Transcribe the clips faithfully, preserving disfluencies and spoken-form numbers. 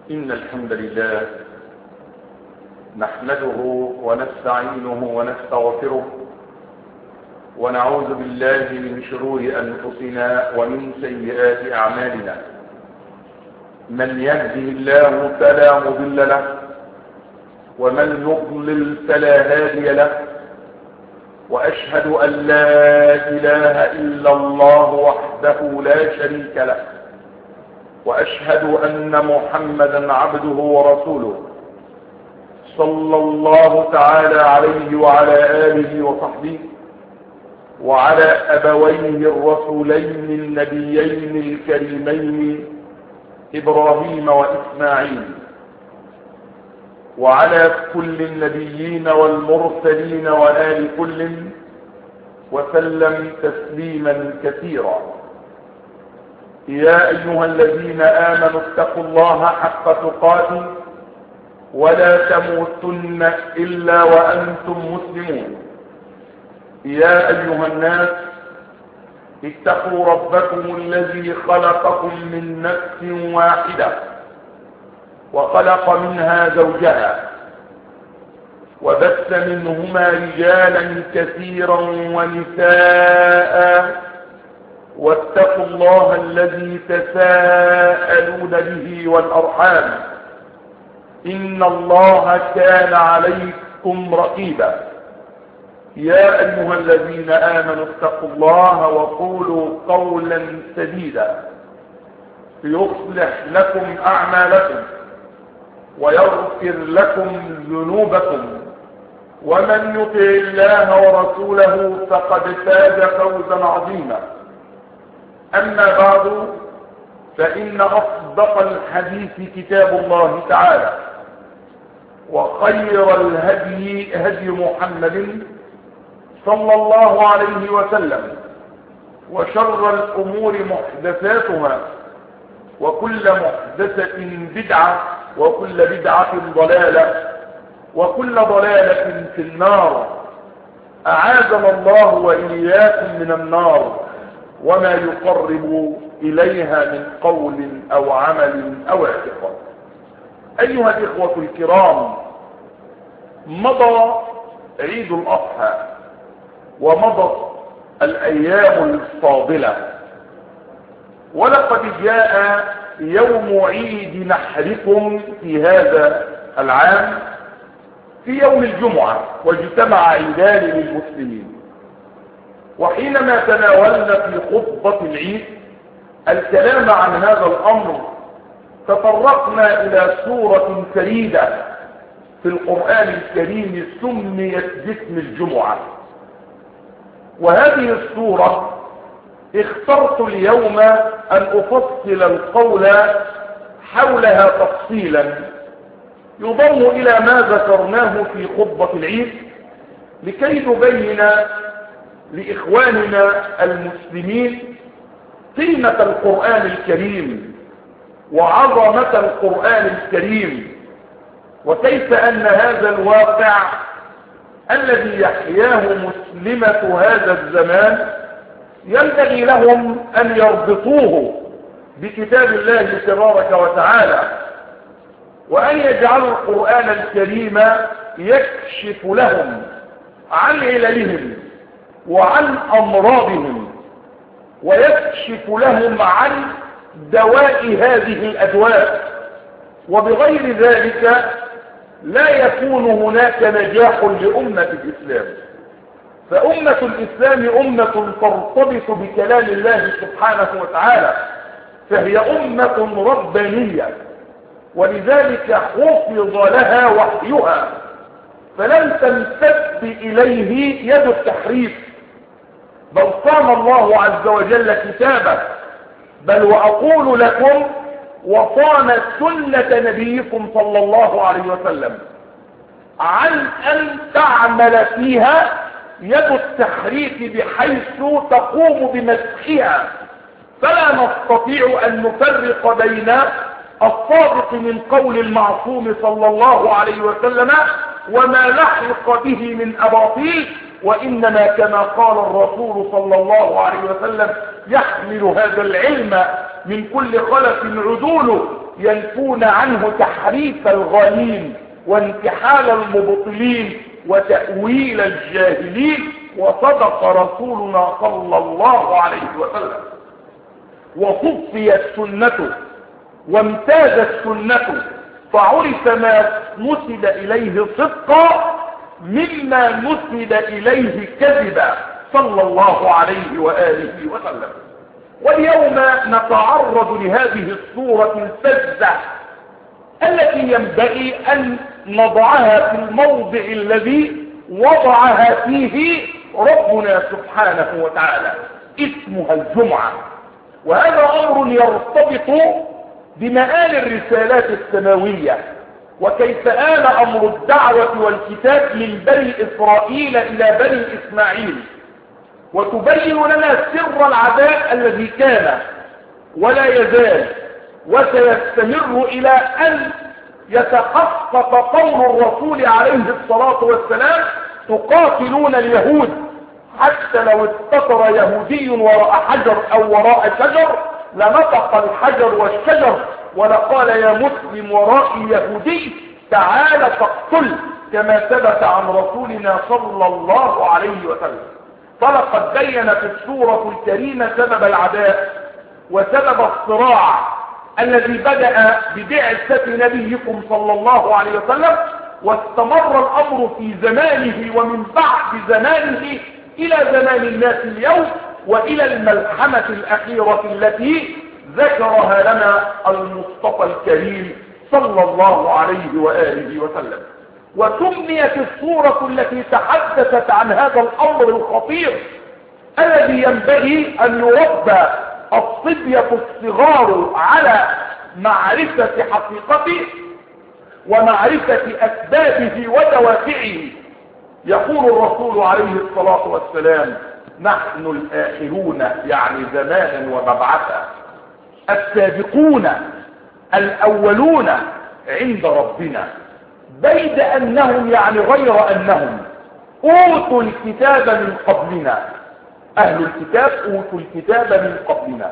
إن الحمد لله نحمده ونستعينه ونستغفره ونعوذ بالله من شرور أنفسنا ومن سيئات أعمالنا. من يهده الله فلا مضل له ومن يضلل فلا هادي له، وأشهد أن لا إله إلا الله وحده لا شريك له، وأشهد أن محمدا عبده ورسوله صلى الله تعالى عليه وعلى آله وصحبه وعلى أبويه الرسولين النبيين الكريمين إبراهيم وإسماعيل، وعلى كل النبيين والمرسلين وآل كل، وسلم تسليما كثيرا. يا أيها الذين آمنوا اتقوا الله حق تقاته ولا تموتن إلا وأنتم مسلمون. يا أيها الناس اتقوا ربكم الذي خلقكم من نفس واحدة وخلق منها زوجها وبث منهما رجالا كثيرا ونساء، واتقوا الله الذي تساءلون به والأرحام إن الله كان عليكم رقيبا. يا أيها الذين آمنوا اتقوا الله وقولوا قولا سديدا يصلح لكم أعمالكم ويغفر لكم ذنوبكم، ومن يطع الله ورسوله فقد فاز فوزا عظيما. أما بعد، فإن أصدق الحديث كتاب الله تعالى، وخير الهدي هدي محمد صلى الله عليه وسلم، وشر الأمور محدثاتها، وكل محدثة بدعة، وكل بدعة ضلالة، وكل ضلالة في النار. أعاذنا الله وإياكم من النار وما يقرب إليها من قول أو عمل أو اعتقاد. أيها الإخوة الكرام، مضى عيد الأضحى ومضت الأيام الفاضلة، ولقد جاء يوم عيد نحركم في هذا العام في يوم الجمعة، واجتمع عيدان للمسلمين. وحينما تناولنا في خطبة العيد الكلام عن هذا الأمر، تطرقنا إلى سورة فريدة في القرآن الكريم سميت باسم الجمعة، وهذه السورة اخترت اليوم أن أفصل القول حولها تفصيلا يضم إلى ما ذكرناه في خطبة العيد، لكي نبين لإخواننا المسلمين قيمة القرآن الكريم وعظمة القرآن الكريم، وكيف أن هذا الواقع الذي يحياه مسلمة هذا الزمان ينبغي لهم أن يربطوه بكتاب الله تبارك وتعالى، وأن يجعلوا القرآن الكريم يكشف لهم عن عللهم وعن أمراضهم، ويكشف لهم عن دواء هذه الأدواء. وبغير ذلك لا يكون هناك نجاح لأمة الإسلام، فأمة الإسلام أمة ترتبط بكلام الله سبحانه وتعالى، فهي أمة ربانية، ولذلك حفظ لها وحيها، فلم تمتد إليه يد التحريف، بل صان الله عز وجل كتابه، بل وأقول لكم وصان سنة نبيكم صلى الله عليه وسلم عن أن تعمل فيها يد التحريف بحيث تقوم بمسحها، فلا نستطيع أن نفرق بين الصادق من قول المعصوم صلى الله عليه وسلم وما لحق به من أباطيل، وإنما كما قال الرسول صلى الله عليه وسلم يحمل هذا العلم من كل خلف عدوله، ينفون عنه تحريف الغالين وانتحال المبطلين وتأويل الجاهلين. وصدق رسولنا صلى الله عليه وسلم، وصفيت سنته وامتازت سنته، فعرف ما نسب إليه صدقا مما نسب إليه كذبا صلى الله عليه وآله وسلم. واليوم نتعرض لهذه الصورة الفزة التي ينبغي أن نضعها في الموضع الذي وضعها فيه ربنا سبحانه وتعالى، اسمها الجمعة. وهذا أمر يرتبط بمآل الرسالات السماوية، وكيف آل أمر الدعوة والكتاب من بني إسرائيل إلى بني إسماعيل، وتبين لنا سر العداء الذي كان ولا يزال وسيستمر إلى أن يتحقق قول الرسول عليه الصلاة والسلام: تقاتلون اليهود حتى لو استطر يهودي وراء حجر أو وراء شجر لنطق الحجر والشجر ولقال يا مسلم ورائي يهودي تعال فاقتل، كما ثبت عن رسولنا صلى الله عليه وسلم. فلقد بينت السورة الكريمة سبب العداء وسبب الصراع الذي بدأ ببعثة نبيكم صلى الله عليه وسلم، واستمر الأمر في زمانه ومن بعد زمانه إلى زمان الناس اليوم، وإلى الملحمة الأخيرة التي ذكرها لنا المصطفى الكريم صلى الله عليه وآله وسلم. وسميت السورة التي تحدثت عن هذا الأمر الخطير الذي ينبغي أن يربى الصبية الصغار على معرفة حقيقته ومعرفة أسبابه ودوافعه. يقول الرسول عليه الصلاة والسلام: نحن الآخرون، يعني زمانا ومبعثا، السابقون الأولون عند ربنا، بيد أنهم يعني غير أنهم أوتوا الكتاب من قبلنا، أهل الكتاب أوتوا الكتاب من قبلنا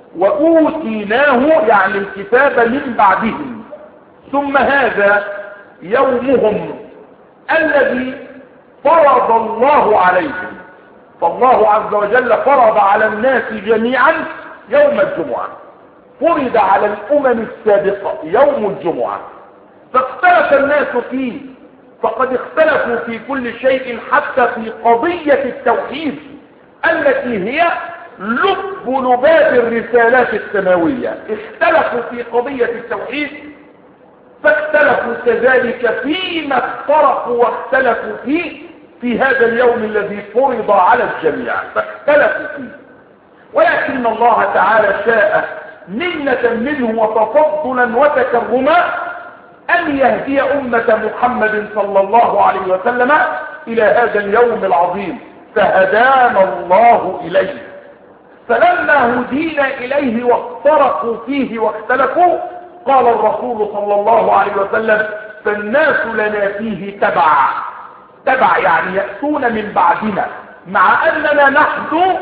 وأوتيناه يعني الكتاب من بعدهم، ثم هذا يومهم الذي فرض الله عليهم. فالله عز وجل فرض على الناس جميعا يوم الجمعة، فرض على الأمم السابقة يوم الجمعة، فاختلف الناس فيه، فقد اختلفوا في كل شيء حتى في قضية التوحيد التي هي لب لباب الرسالات السماوية. اختلفوا في قضية التوحيد، فاختلفوا كذلك فيما افترقوا واختلفوا فيه في هذا اليوم الذي فرض على الجميع، فاختلفوا فيه. ولكن الله تعالى شاء منة منه وتفضلا وتكرما أن يهدي أمة محمد صلى الله عليه وسلم إلى هذا اليوم العظيم، فهدانا الله إليه. فلما هدينا إليه وافترقوا فيه واختلفوا، قال الرسول صلى الله عليه وسلم: فالناس لنا فيه تبع. تبع يعني يأتون من بعدنا، مع أننا نحن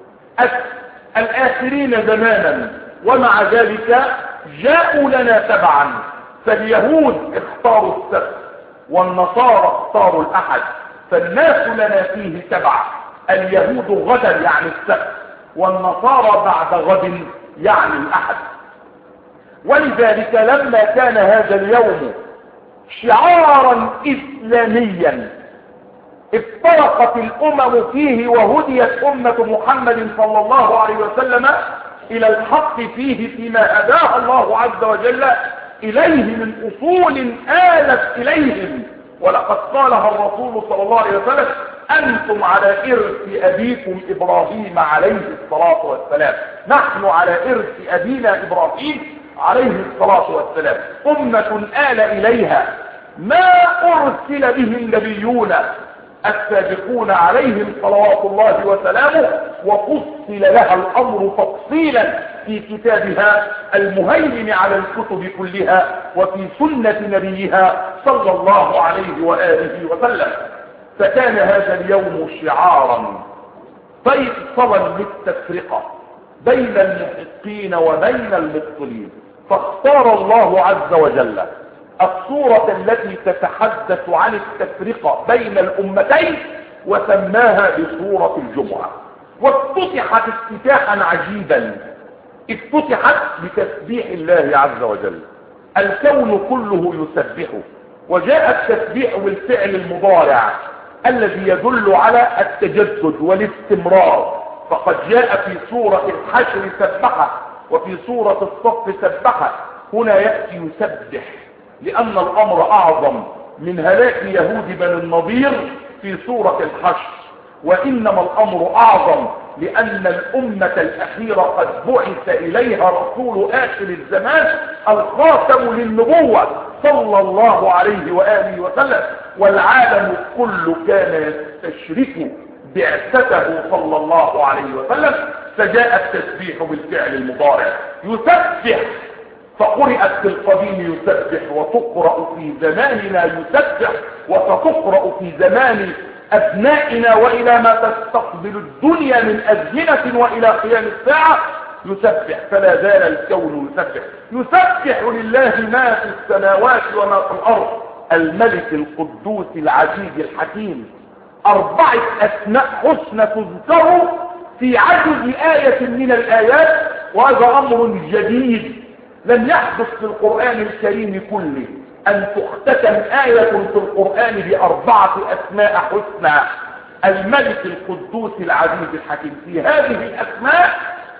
الآخرين زمانا، ومع ذلك جاءوا لنا تبعا. فاليهود اختاروا السبت والنصارى اختاروا الأحد، فالناس لنا فيه تبع. اليهود غدا يعني السبت، والنصارى بعد غد يعني الأحد. ولذلك لما كان هذا اليوم شعارا إسلاميا افترقت الأمم فيه وهديت أمة محمد صلى الله عليه وسلم إلى الحق فيه فيما هداها الله عز وجل إليه من أصول آلت إليهم. ولقد قالها الرسول صلى الله عليه وسلم: أنتم على إرث أبيكم إبراهيم عليه الصلاة والسلام. نحن على إرث أبينا إبراهيم عليه الصلاة والسلام، أمة آل إليها ما أرسل به النبيون السابقون عليهم صلوات الله وسلامه، وفصل لها الأمر تفصيلا في كتابها المهيمن على الكتب كلها وفي سنة نبيها صلى الله عليه وآله وسلم. فكان هذا اليوم شعارا فيصلا للتفرقة بين المحقين وبين المبطلين. فاختار الله عز وجل الصورة التي تتحدث عن التفرقة بين الأمتين وسماها بصورة الجمعة، وافتتحت افتتاحا عجيبا. افتتحت بتسبيح الله عز وجل، الكون كله يسبحه، وجاء التسبيح بالفعل المضارع الذي يدل على التجدد والاستمرار، فقد جاء في سورة الحشر سبحه وفي سورة الصف سبحه. هنا يأتي يسبح لأن الأمر أعظم من هلاك يهود بني النضير في سورة الحشر، وإنما الأمر أعظم لأن الأمة الأخيرة قد بعث إليها رسول آخر الزمان الخاتم للنبوة صلى الله عليه وآله وسلم، والعالم كله كان يستشرك بعثته صلى الله عليه وسلم، فجاء التسبيح بالفعل المضارع يسبح، فقرأت في القديم يسبح وتقرأ في زماننا يسبح وستقرأ في زمان أبنائنا وإلى ما تستقبل الدنيا من أزمنة وإلى قيام الساعة يسبح. فلا زال الكون يسبح، يسبح لله ما في السماوات وما في الأرض، الملك القدوس العزيز الحكيم. أربعة أسماء حسنى تذكر في عجز آية من الآيات، وهذا أمر جديد لم يحدث في القرآن الكريم كله، أن تختتم آية في القرآن بأربعة أسماء حسنى. الملك القدوس العزيز الحكيم. في هذه الأسماء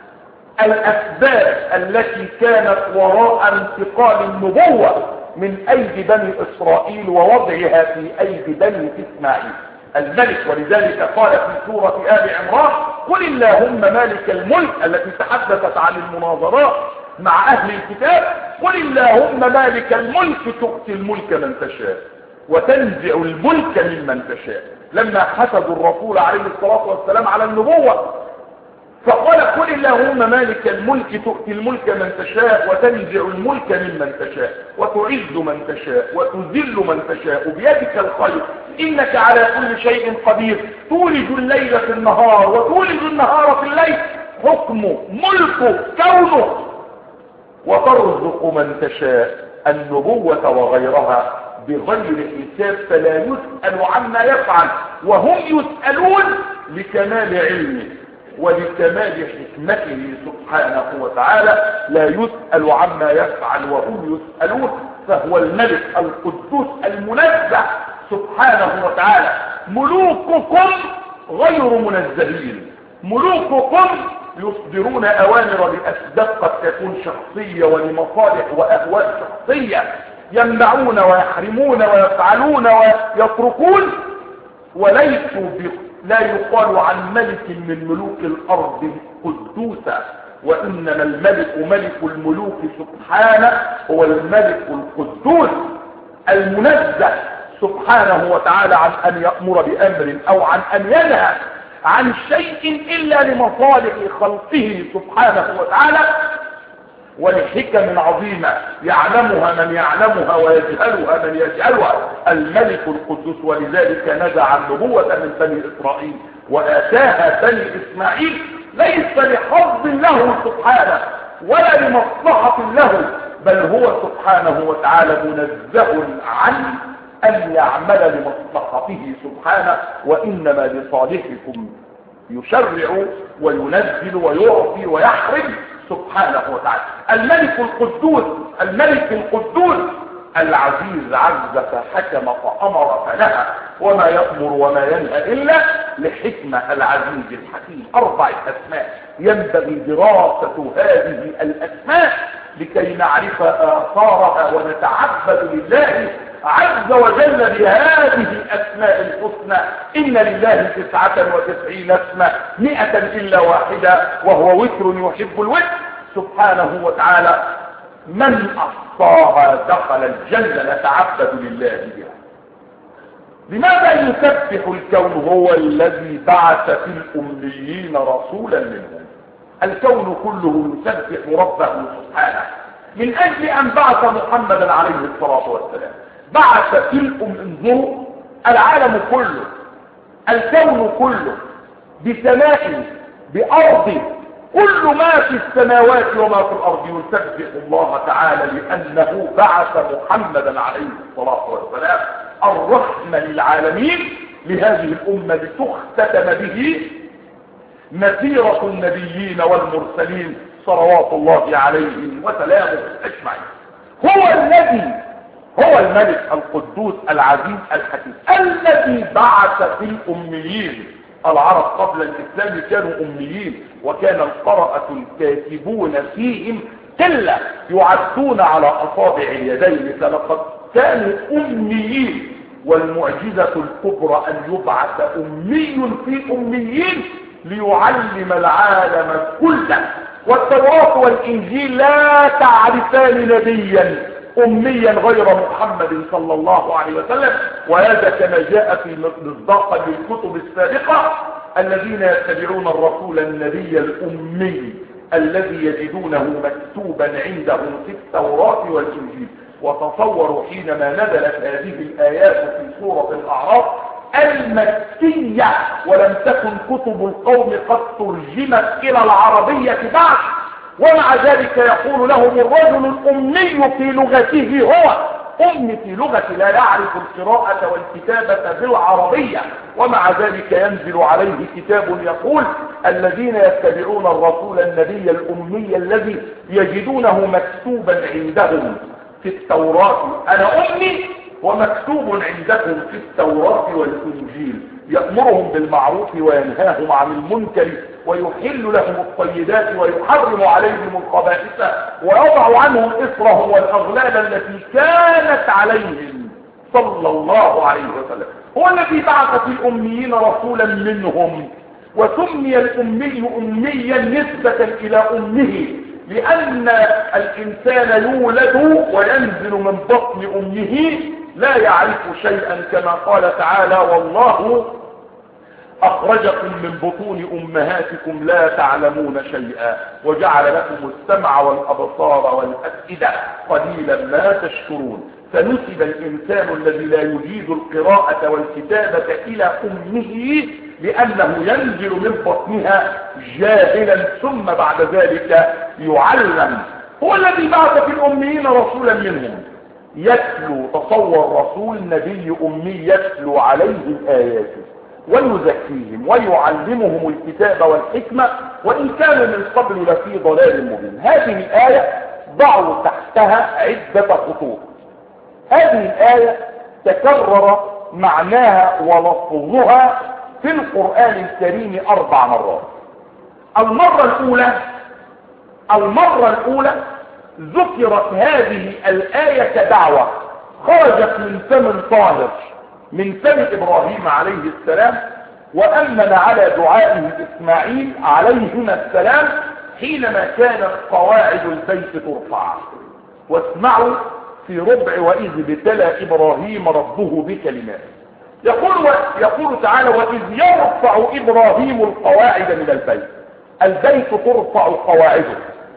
الأسباب التي كانت وراء انتقال النبوة من أيدي بني إسرائيل ووضعها في أيدي بني إسماعيل. الملك، ولذلك قال في سورة آل عمران: قل اللهم مالك الملك، التي تحدثت عن المناظرات مع أهل الكتاب: قل اللهم مالك الملك تؤتي الملك من تشاء وتنزع الملك ممن تشاء. لما حسدوا الرسول عليه الصلاة والسلام على النبوة فقال: قل اللهم مالك الملك تؤتي الملك من تشاء وتنزع الملك ممن تشاء وتعز من تشاء وتذل من تشاء بيدك الخير إنك على كل شيء قدير، تولج الليل في النهار وتولج النهار في الليل، حكمه ملكه كونه، وترزق من تشاء. النبوة وغيرها بغير حساب، فلا يسأل عما يفعل وهم يسألون لكمال علمه ولكمال حكمته سبحانه وتعالى. لا يسأل عما يفعل وهم يسألون، فهو الملك القدوس المنزه سبحانه وتعالى. ملوككم غير منزهين، ملوككم يصدرون أوامر لأسباب قد تكون شخصية ولمصالح وأهواء شخصية، يمنعون ويحرمون ويفعلون ويتركون، وليسوا لا يقال عن ملك من ملوك الأرض قدوسا، وإنما الملك ملك الملوك سبحانه هو الملك القدوس المنزه سبحانه وتعالى عن أن يأمر بأمر أو عن أن ينهى عن شيء إلا لمصالح خلقه سبحانه وتعالى ولحكم عظيمة يعلمها من يعلمها ويجهلها من يجهلها. الملك القدوس، ولذلك نزع النبوة من بني إسرائيل وآتاها بني إسماعيل ليس لحظ له سبحانه ولا لمصلحة له، بل هو سبحانه وتعالى منزه عن أن يعمل لمصلحته سبحانه، وإنما لصالحكم يشرع وينزل ويعطي ويحرم سبحانه وتعالى. الملك القدوس، الملك القدوس العزيز عز فحكم فأمر فنهى، وما يأمر وما ينهى إلا لحكمة العزيز الحكيم. أربع أسماء ينبغي دراسة هذه الأسماء لكي نعرف آثارها ونتعبد لله عز وجل بهذه الأسماء الحسنى. إن لله تسعة وتسعين اسما مئة إلا واحدة وهو وتر يحب الوتر سبحانه وتعالى. من أحصاها دخل الجنة، نتعبد لله بها. لماذا يسبح الكون؟ هو الذي بعث في الأميين رسولا منهم. الكون كله يسبح ربه سبحانه من أجل أن بعث محمدا عليه الصلاة والسلام. بعث في الأم، انظروا، العالم كله، الكون كله، بسماء، بأرض، كل ما في السماوات وما في الأرض يسبح الله تعالى لأنه بعث محمدا عليه الصلاة والسلام الرحمة للعالمين لهذه الأمة لتختتم به مسيرة النبيين والمرسلين صلوات الله عليهم وسلامه أجمعين. هو الذي هو الملك القدوس العزيز الحكيم الذي بعث في الأميين. العرب قبل الإسلام كانوا أميين، وكان القراءة الكاتبون فيهم قلة يعدون على أصابع اليدين، فلقد كانوا أميين. والمعجزة الكبرى أن يبعث أمي في أميين ليعلم العالم كله. والتوراة والإنجيل لا تعرفان نبيا أميا غير محمد صلى الله عليه وسلم، وهذا كما جاء في مصداقا للكتب السابقة: الذين يتبعون الرسول النبي الأمي الذي يجدونه مكتوبا عندهم في التوراة والإنجيل. وتصوروا حينما نزلت هذه الآيات في سورة الأعراف المكية ولم تكن كتب القوم قد ترجمت إلى العربية بعد، ومع ذلك يقول لهم الرجل الأمي في لغته هو أمي في لغته لا يعرف القراءة والكتابة بالعربية، ومع ذلك ينزل عليه كتاب يقول: الذين يتبعون الرسول النبي الأمي الذي يجدونه مكتوبا عندهم في التوراة. أنا أمي ومكتوب عندكم في التوراة والإنجيل، يأمرهم بالمعروف وينهاهم عن المنكر ويحل لهم الطيبات ويحرم عليهم الخبائث ويضع عنهم إصرهم والأغلال التي كانت عليهم صلى الله عليه وسلم. هو الذي بعث في الأميين رسولا منهم، وسمي الأمي أميا نسبة إلى أمه، لأن الإنسان يولد وينزل من بطن أمه لا يعرف شيئا، كما قال تعالى: والله أخرجكم من بطون أمهاتكم لا تعلمون شيئا وجعل لكم السمع والأبصار والأفئدة قليلا ما تشكرون. فنسب الإنسان الذي لا يجيد القراءة والكتابة إلى أمه لأنه ينزل من بطنها جاهلا ثم بعد ذلك يعلم. هو الذي بعث في الأميين رسولا منهم يتلو. تصور رسول نبي أمي يتلو عليهم آياته ويزكيهم ويعلمهم الكتاب والحكمة وإن كانوا من قبل لفي ضلال مبين. هذه الآية ضعوا تحتها عدة خطوط. هذه الآية تكرر معناها ولفظها في القرآن الكريم أربع مرات. المرة الأولى المرة الأولى ذكرت هذه الآية كدعوة خرجت من فم طاهر من فم إبراهيم عليه السلام، وأمن على دعائه إسماعيل عليهما السلام حينما كانت قواعد البيت ترفع. واسمعوا في ربع: وإذ ابتلى إبراهيم ربه بكلمات. يقول, يقول تعالى: وإذ يرفع إبراهيم القواعد من البيت. البيت ترفع قواعده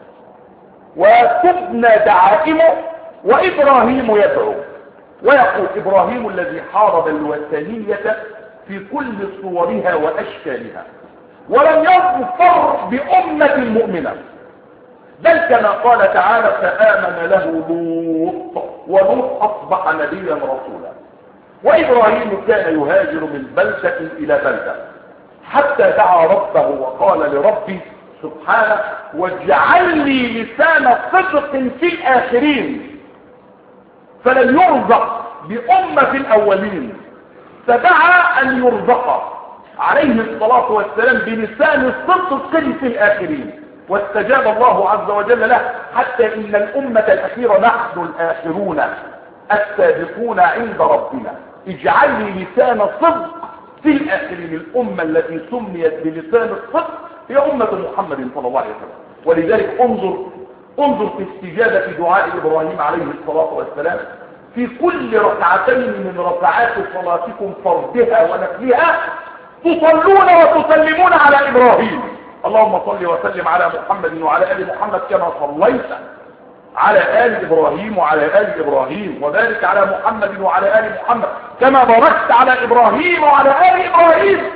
وتبنى دعائمه وإبراهيم يدعو. ويقول: إبراهيم الذي حارب الوثنية في كل صورها وأشكالها ولم يظفر بأمة مؤمنة، بل كما قال تعالى: فآمن له لوط ولوط أصبح نبيا رسولا. وإبراهيم كان يهاجر من بلدة إلى بلدة حتى دعا ربه وقال لربي سبحانه: واجعل لي لسان صدق في الآخرين. فلن يرزق بأمة الأولين، فدعا أن يرزق عليه الصلاة والسلام بلسان صدق في الآخرين، واستجاب الله عز وجل له، حتى إن الأمة الأخيرة نحن الآخرون السابقون عند ربنا. اجعل لي لسان صدق في الآخرين. الأمة التي سميت بلسان الصدق هي أمة محمد صلى الله عليه وسلم. ولذلك انظر انظر في استجابة دعاء إبراهيم عليه الصلاة والسلام في كل ركعتين من ركعات صلاتكم فرضها ونفلها تصلون وتسلمون على إبراهيم. اللهم صل وسلم على محمد وعلى آل محمد كما صليت على آل إبراهيم وعلى آل إبراهيم، وبارك على محمد وعلى آل محمد كما باركت على إبراهيم وعلى آل إبراهيم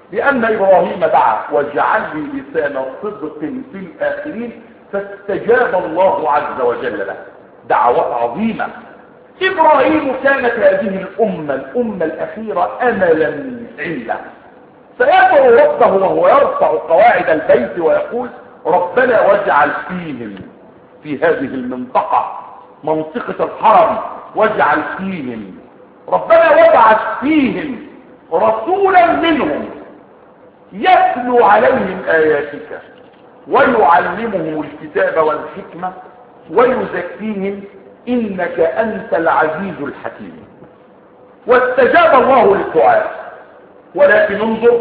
لأن إبراهيم دعا واجعل لي لسان صدق في الآخرين، فاستجاب الله عز وجل له. دعوة عظيمة. إبراهيم كانت هذه الأمة الأمة الأخيرة أملا عنده، فيدعو ربه وهو يرفع قواعد البيت ويقول ربنا واجعل فيهم، في هذه المنطقة منطقة الحرم، واجعل فيهم، ربنا وابعث فيهم رسولا منهم يتلو عليهم آياتك ويعلمهم الكتاب والحكمة ويزكيهم إنك أنت العزيز الحكيم. واستجاب الله للدعاء. ولكن انظر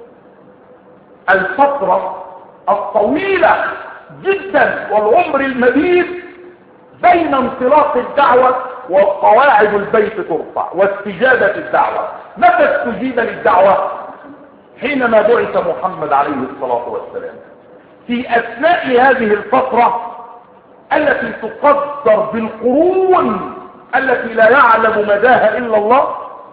الفترة الطويلة جدا والعمر المديد بين انطلاق الدعوة وقواعد البيت ترفع واستجابة الدعوة. متى استجيب للدعوة؟ حينما بعث محمد عليه الصلاة والسلام. في أثناء هذه الفترة التي تقدر بالقرون التي لا يعلم مداها إلا الله،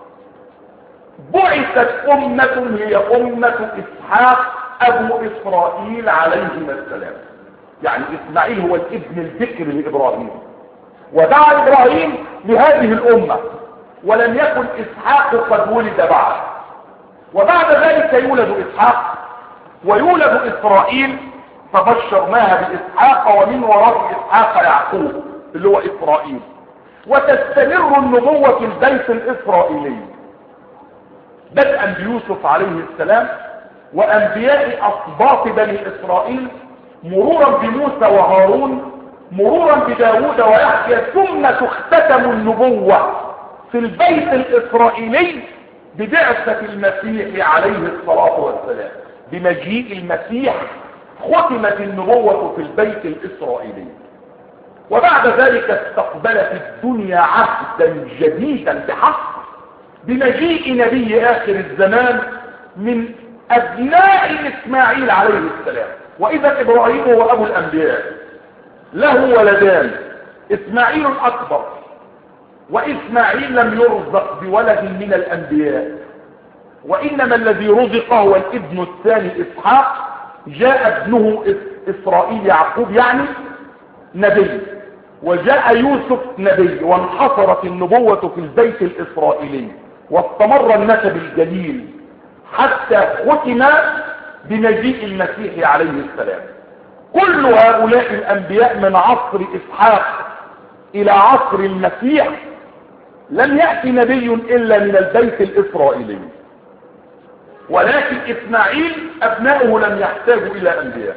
بعثت أمة هي أمة إسحاق أبو إسرائيل عليهما السلام. يعني إسماعيل هو الابن الذكر لإبراهيم، ودعا إبراهيم لهذه الأمة، ولم يكن إسحاق قد ولد بعد. وبعد ذلك يولد إسحاق ويولد إسرائيل، فبشرناها بإسحاق ومن وراء إسحاق يعقوب اللي هو إسرائيل. وتستمر النبوة في البيت الإسرائيلي بدءا بيوسف عليه السلام وأنبياء أصباط بني إسرائيل، مرورا بموسى وهارون، مرورا بداود ويحيى، ثم تختتم النبوة في البيت الإسرائيلي ببعثة المسيح عليه الصلاة والسلام. بمجيء المسيح ختمت النبوة في البيت الإسرائيلي. وبعد ذلك استقبلت الدنيا عهدا جديدا بحق بمجيء نبي آخر الزمان من أبناء إسماعيل عليه السلام. وإذا إبراهيم هو أبو الأنبياء، له ولدان، إسماعيل الأكبر، وإسماعيل لم يرزق بولد من الأنبياء، وإنما الذي رزق هو الابن الثاني إسحاق. جاء ابنه إسرائيل يعقوب يعني نبي، وجاء يوسف نبي، وانحصرت النبوة في البيت الإسرائيلي، واستمر النسب الجليل حتى ختم بمجيء المسيح عليه السلام. كل هؤلاء الأنبياء من عصر إسحاق إلى عصر المسيح لم يأتي نبي إلا من البيت الإسرائيلي. ولكن إسماعيل أبناؤه لم يحتاجوا إلى أنبياء،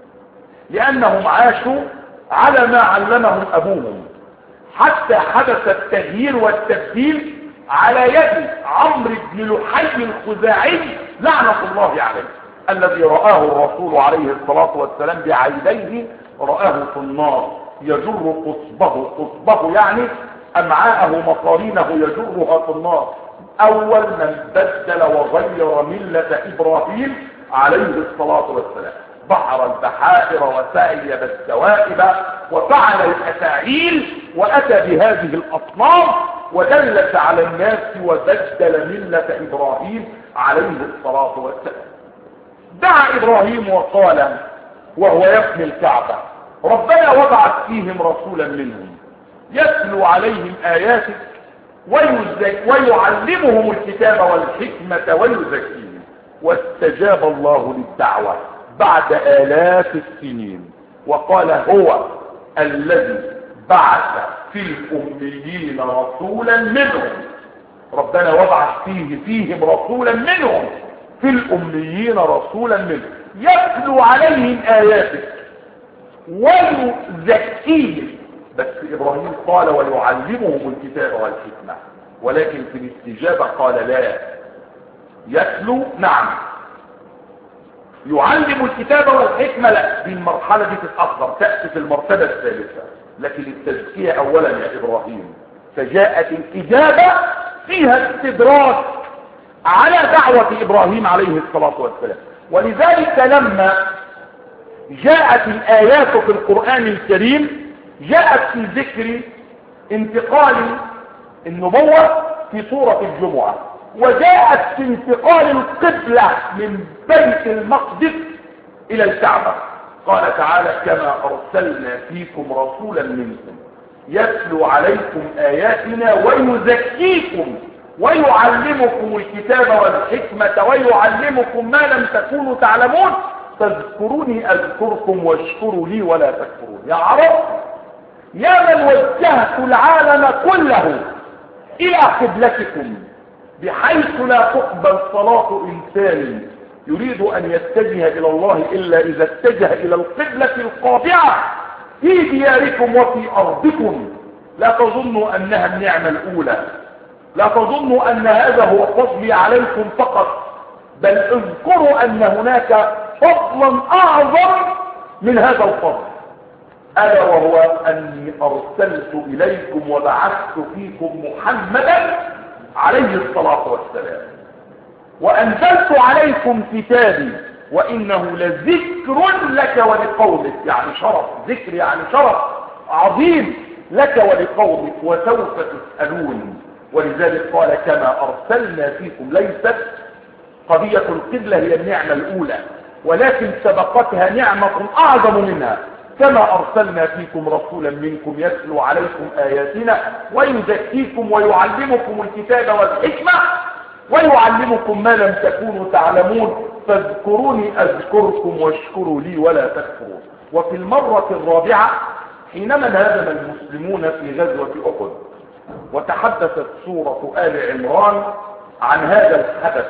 لأنهم عاشوا على ما علمهم أبوهم، حتى حدث التغيير والتبديل على يد عمرو بن لحي الخزاعي لعنة الله عليه، الذي رآه الرسول عليه الصلاة والسلام بعينيه، رآه في النار يجر قصبه، قصبه يعني أمعاءه مصارينه يجرها في النار. أول من بدل وغير ملة إبراهيم عليه الصلاة والسلام، بحر البحائر وسعي بالسوائب وفعل الأفاعيل وأتى بهذه الأصنام ودلت على الناس وبدل ملة إبراهيم عليه الصلاة والسلام. دعا إبراهيم وقال وهو يبني الكعبة ربنا وابعث فيهم رسولا منهم يتلو عليهم آياتك ويعلمهم الكتاب والحكمة ويزكيهم. واستجاب الله للدعوة بعد آلاف السنين وقال هو الذي بعث في الأميين رسولا منهم. ربنا وابعث فيه فيهم رسولا منهم في الأميين رسولا منهم يتلو عليهم آياتك ويزكيهم. بس إبراهيم قال ويعلمهم الكتاب والحكمة، ولكن في الاستجابة قال لا. يتلو نعم، يعلم الكتاب والحكمة لا، دي المرحلة دي تتأخر، تأتي في المرتبة الثالثة، لكن التزكية أولا يا إبراهيم. فجاءت الإجابة فيها استدراك على دعوة إبراهيم عليه الصلاة والسلام. ولذلك لما جاءت الآيات في القرآن الكريم جاءت في ذكر انتقال النبوة في سورة الجمعة، وجاءت في انتقال القبلة من بيت المقدس الى الكعبة. قال تعالى كما ارسلنا فيكم رسولا منكم يتلو عليكم اياتنا ويزكيكم ويعلمكم الكتاب والحكمة ويعلمكم ما لم تكونوا تعلمون فاذكروني اذكركم واشكروا لي ولا تكفرون. يا عرب يا من وجهت العالم كله الى قبلتكم بحيث لا تقبل صلاة انسان يريد ان يتجه الى الله الا اذا اتجه الى القبلة القاطعة في دياركم وفي ارضكم. لا تظنوا انها النعمة الاولى، لا تظنوا ان هذا هو فضلي عليكم فقط، بل اذكروا ان هناك فضلا اعظم من هذا الفضل، الا وهو اني ارسلت اليكم وبعثت فيكم محمدا عليه الصلاة والسلام وانزلت عليكم كتابي وانه لذكر لك ولقومك، يعني شرف، ذكر يعني شرف عظيم لك ولقومك وسوف تسألون. ولذلك قال كما ارسلنا فيكم. ليست قضية القبلة هي النعمة الاولى، ولكن سبقتها نعمة اعظم منها. كما ارسلنا فيكم رسولا منكم يتلو عليكم اياتنا ويزكيكم ويعلمكم الكتاب والحكمة ويعلمكم ما لم تكونوا تعلمون فاذكروني اذكركم واشكروا لي ولا تكفرون. وفي المرة الرابعة حينما انهزم المسلمون في غزوة احد وتحدثت سورة آل عمران عن هذا الحدث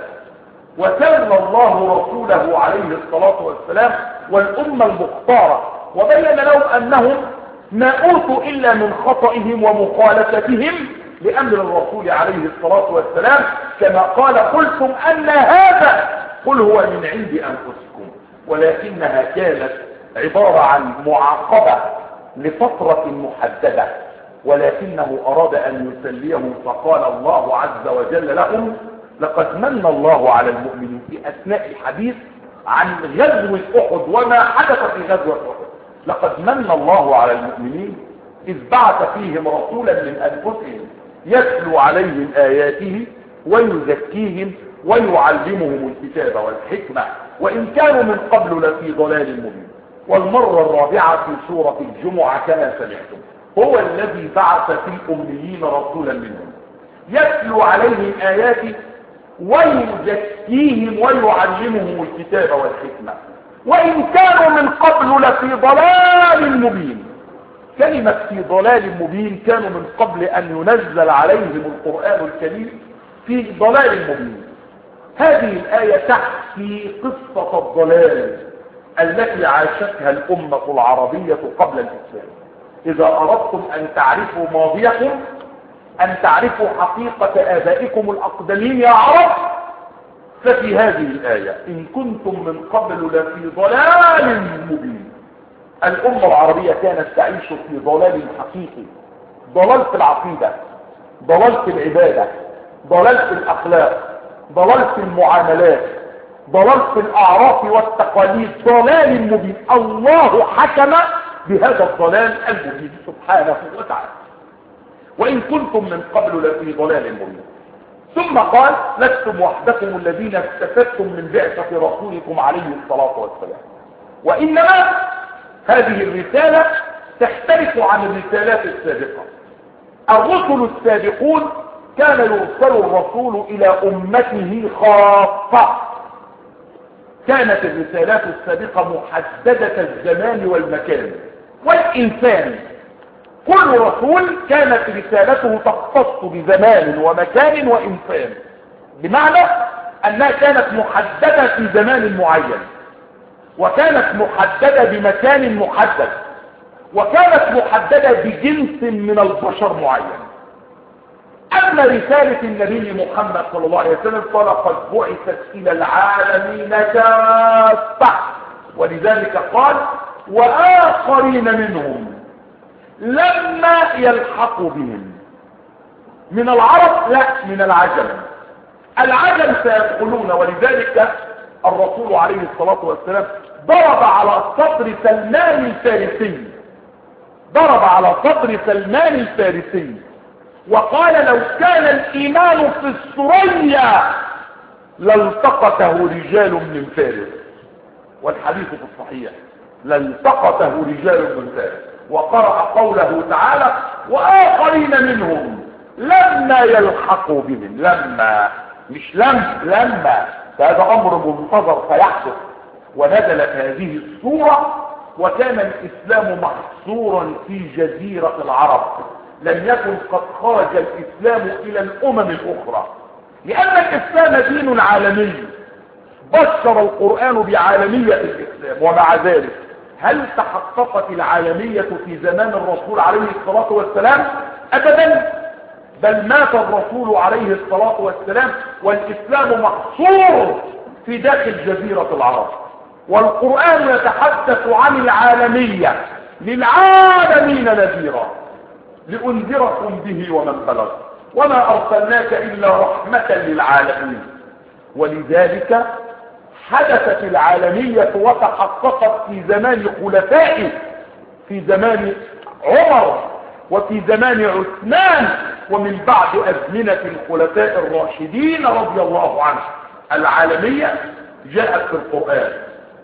وسلم الله رسوله عليه الصلاة والسلام والأمة المختارة وبين لهم أنهم ما أوتوا إلا من خطئهم ومخالفتهم لأمر الرسول عليه الصلاة والسلام كما قال قلتم أن هذا قل هو من عند أنفسكم، ولكنها كانت عبارة عن معاقبة لفترة محددة، ولكنه أراد أن يسليهم فقال الله عز وجل لهم لقد من الله على المؤمنين في أثناء الحديث عن غزوة أحد وما حدث في غزوة أحد. لقد من الله على المؤمنين إذ بعث فيهم رسولا من أنفسهم يتلو عليهم آياته ويزكيهم ويعلمهم الكتاب والحكمة وإن كانوا من قبل لفي ضلال مبين. والمرة الرابعة في سورة الجمعة كما سمعتم هو الذي بعث في الأميين رسولا منهم يتلو عليهم آياته ويزكيهم ويعلمهم الكتاب والحكمة وإن كانوا من قبل لفي ضلال مبين. كلمة في ضلال مبين كانوا من قبل أن ينزل عليهم القرآن الكريم في ضلال مبين. هذه الآية تحكي قصة الضلال التي عاشتها الأمة العربية قبل الإسلام. إذا أردتم أن تعرفوا ماضيكم أن تعرفوا حقيقة آبائكم الأقدمين يا عرب ففي هذه الآية إن كنتم من قبل لفي ضلال مبين. الأمة العربية كانت تعيش في ضلال حقيقي، ضلال في العقيدة، ضلال في العبادة، ضلال في الأخلاق، ضلال في المعاملات، ضلال في الأعراف والتقاليد، ضلال مبين. الله حكم بهذا الضلال المبين سبحانه وتعالى. وإن كنتم من قبل لفي ضلال مبين. ثم قال لستم وحدكم الذين استفدتم من بعثة رسولكم عليه الصلاة والسلام، وإنما هذه الرسالة تختلف عن الرسالات السابقة. الرسل السابقون كان يرسل الرسول إلى أمته خاصة، كانت الرسالات السابقة محددة الزمان والمكان والإنسان. كل رسول كانت رسالته تختص بزمان ومكان وإنسان، بمعنى أنها كانت محددة في زمان معين وكانت محددة بمكان محدد وكانت محددة بجنس من البشر معين. أما رسالة النبي محمد صلى الله عليه وسلم فلقد بعثت إلى العالمين كافة، ولذلك قال وآخرين منهم لما يلحقوا بهم. من العرب لا، من العجم. العجم سيدخلون، ولذلك الرسول عليه الصلاة والسلام ضرب على صدر سلمان الفارسي ضرب على صدر سلمان الفارسي وقال لو كان الإيمان في الثريا لالتقطه رجال من فارس، والحديث في الصحيح لالتقطه رجال من فارس. وقرأ قوله تعالى وآخرين منهم لما يلحقوا بهم، لما مش لم لما، فهذا أمر منتظر سيحدث. ونزلت هذه السورة وكان الإسلام محصورا في جزيرة العرب، لم يكن قد خرج الإسلام إلى الأمم الأخرى، لأن الإسلام دين عالمي بشر القرآن بعالمية الإسلام. ومع ذلك هل تحققت العالمية في زمان الرسول عليه الصلاة والسلام؟ أبدا، بل مات الرسول عليه الصلاة والسلام والإسلام محصور في داخل جزيرة العرب. والقرآن يتحدث عن العالمية للعالمين نذيرا لأنذركم به ومن بلغ وما أرسلناك إلا رحمة للعالمين. ولذلك حدثت العالمية وتحققت في زمان خلفائه، في زمان عمر وفي زمان عثمان ومن بعد أزمنة الخلفاء الراشدين رضي الله عنهم. العالمية جاءت في القرآن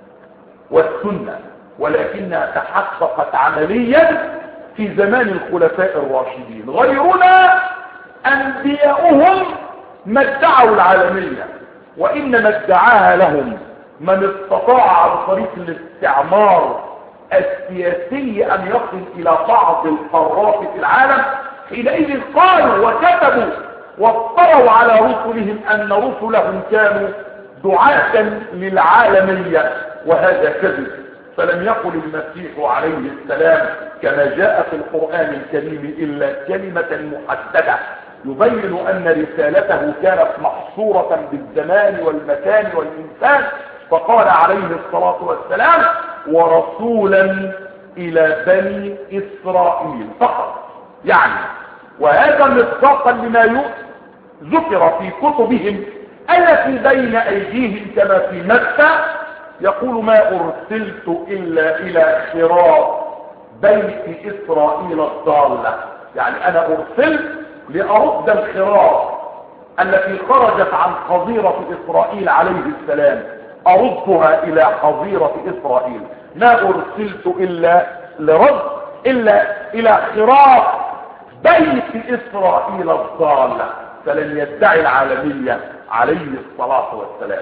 والسنة، ولكنها تحققت عمليا في زمان الخلفاء الراشدين. غيرنا أنبياؤهم ما ادعوا العالمية، وإنما ادعاها لهم من استطاع عن طريق الاستعمار السياسي أن يصل إلى بعض القارات في العالم. حينئذ قالوا وكتبوا وافتروا على رسلهم أن رسلهم كانوا دعاة للعالمية، وهذا كذب. فلم يقل المسيح عليه السلام كما جاء في القرآن الكريم إلا كلمة محددة يبين أن رسالته كانت محصورة بالزمان والمكان والإنسان، فقال عليه الصلاة والسلام ورسولا إلى بني إسرائيل فقط. يعني وهذا مصداقا لما ذكر في كتبهم التي بين أيديهم كما في مكة يقول ما أرسلت إلا إلى خراف بيت إسرائيل الضالة. يعني أنا أرسلت لأرد الخراف التي خرجت عن حظيرة إسرائيل عليه السلام، أردها إلى حظيرة إسرائيل. ما أرسلت إلا لرد إلا إلى خراف بيت إسرائيل الضالة. فلن يدعي العالمية عليه الصلاة والسلام.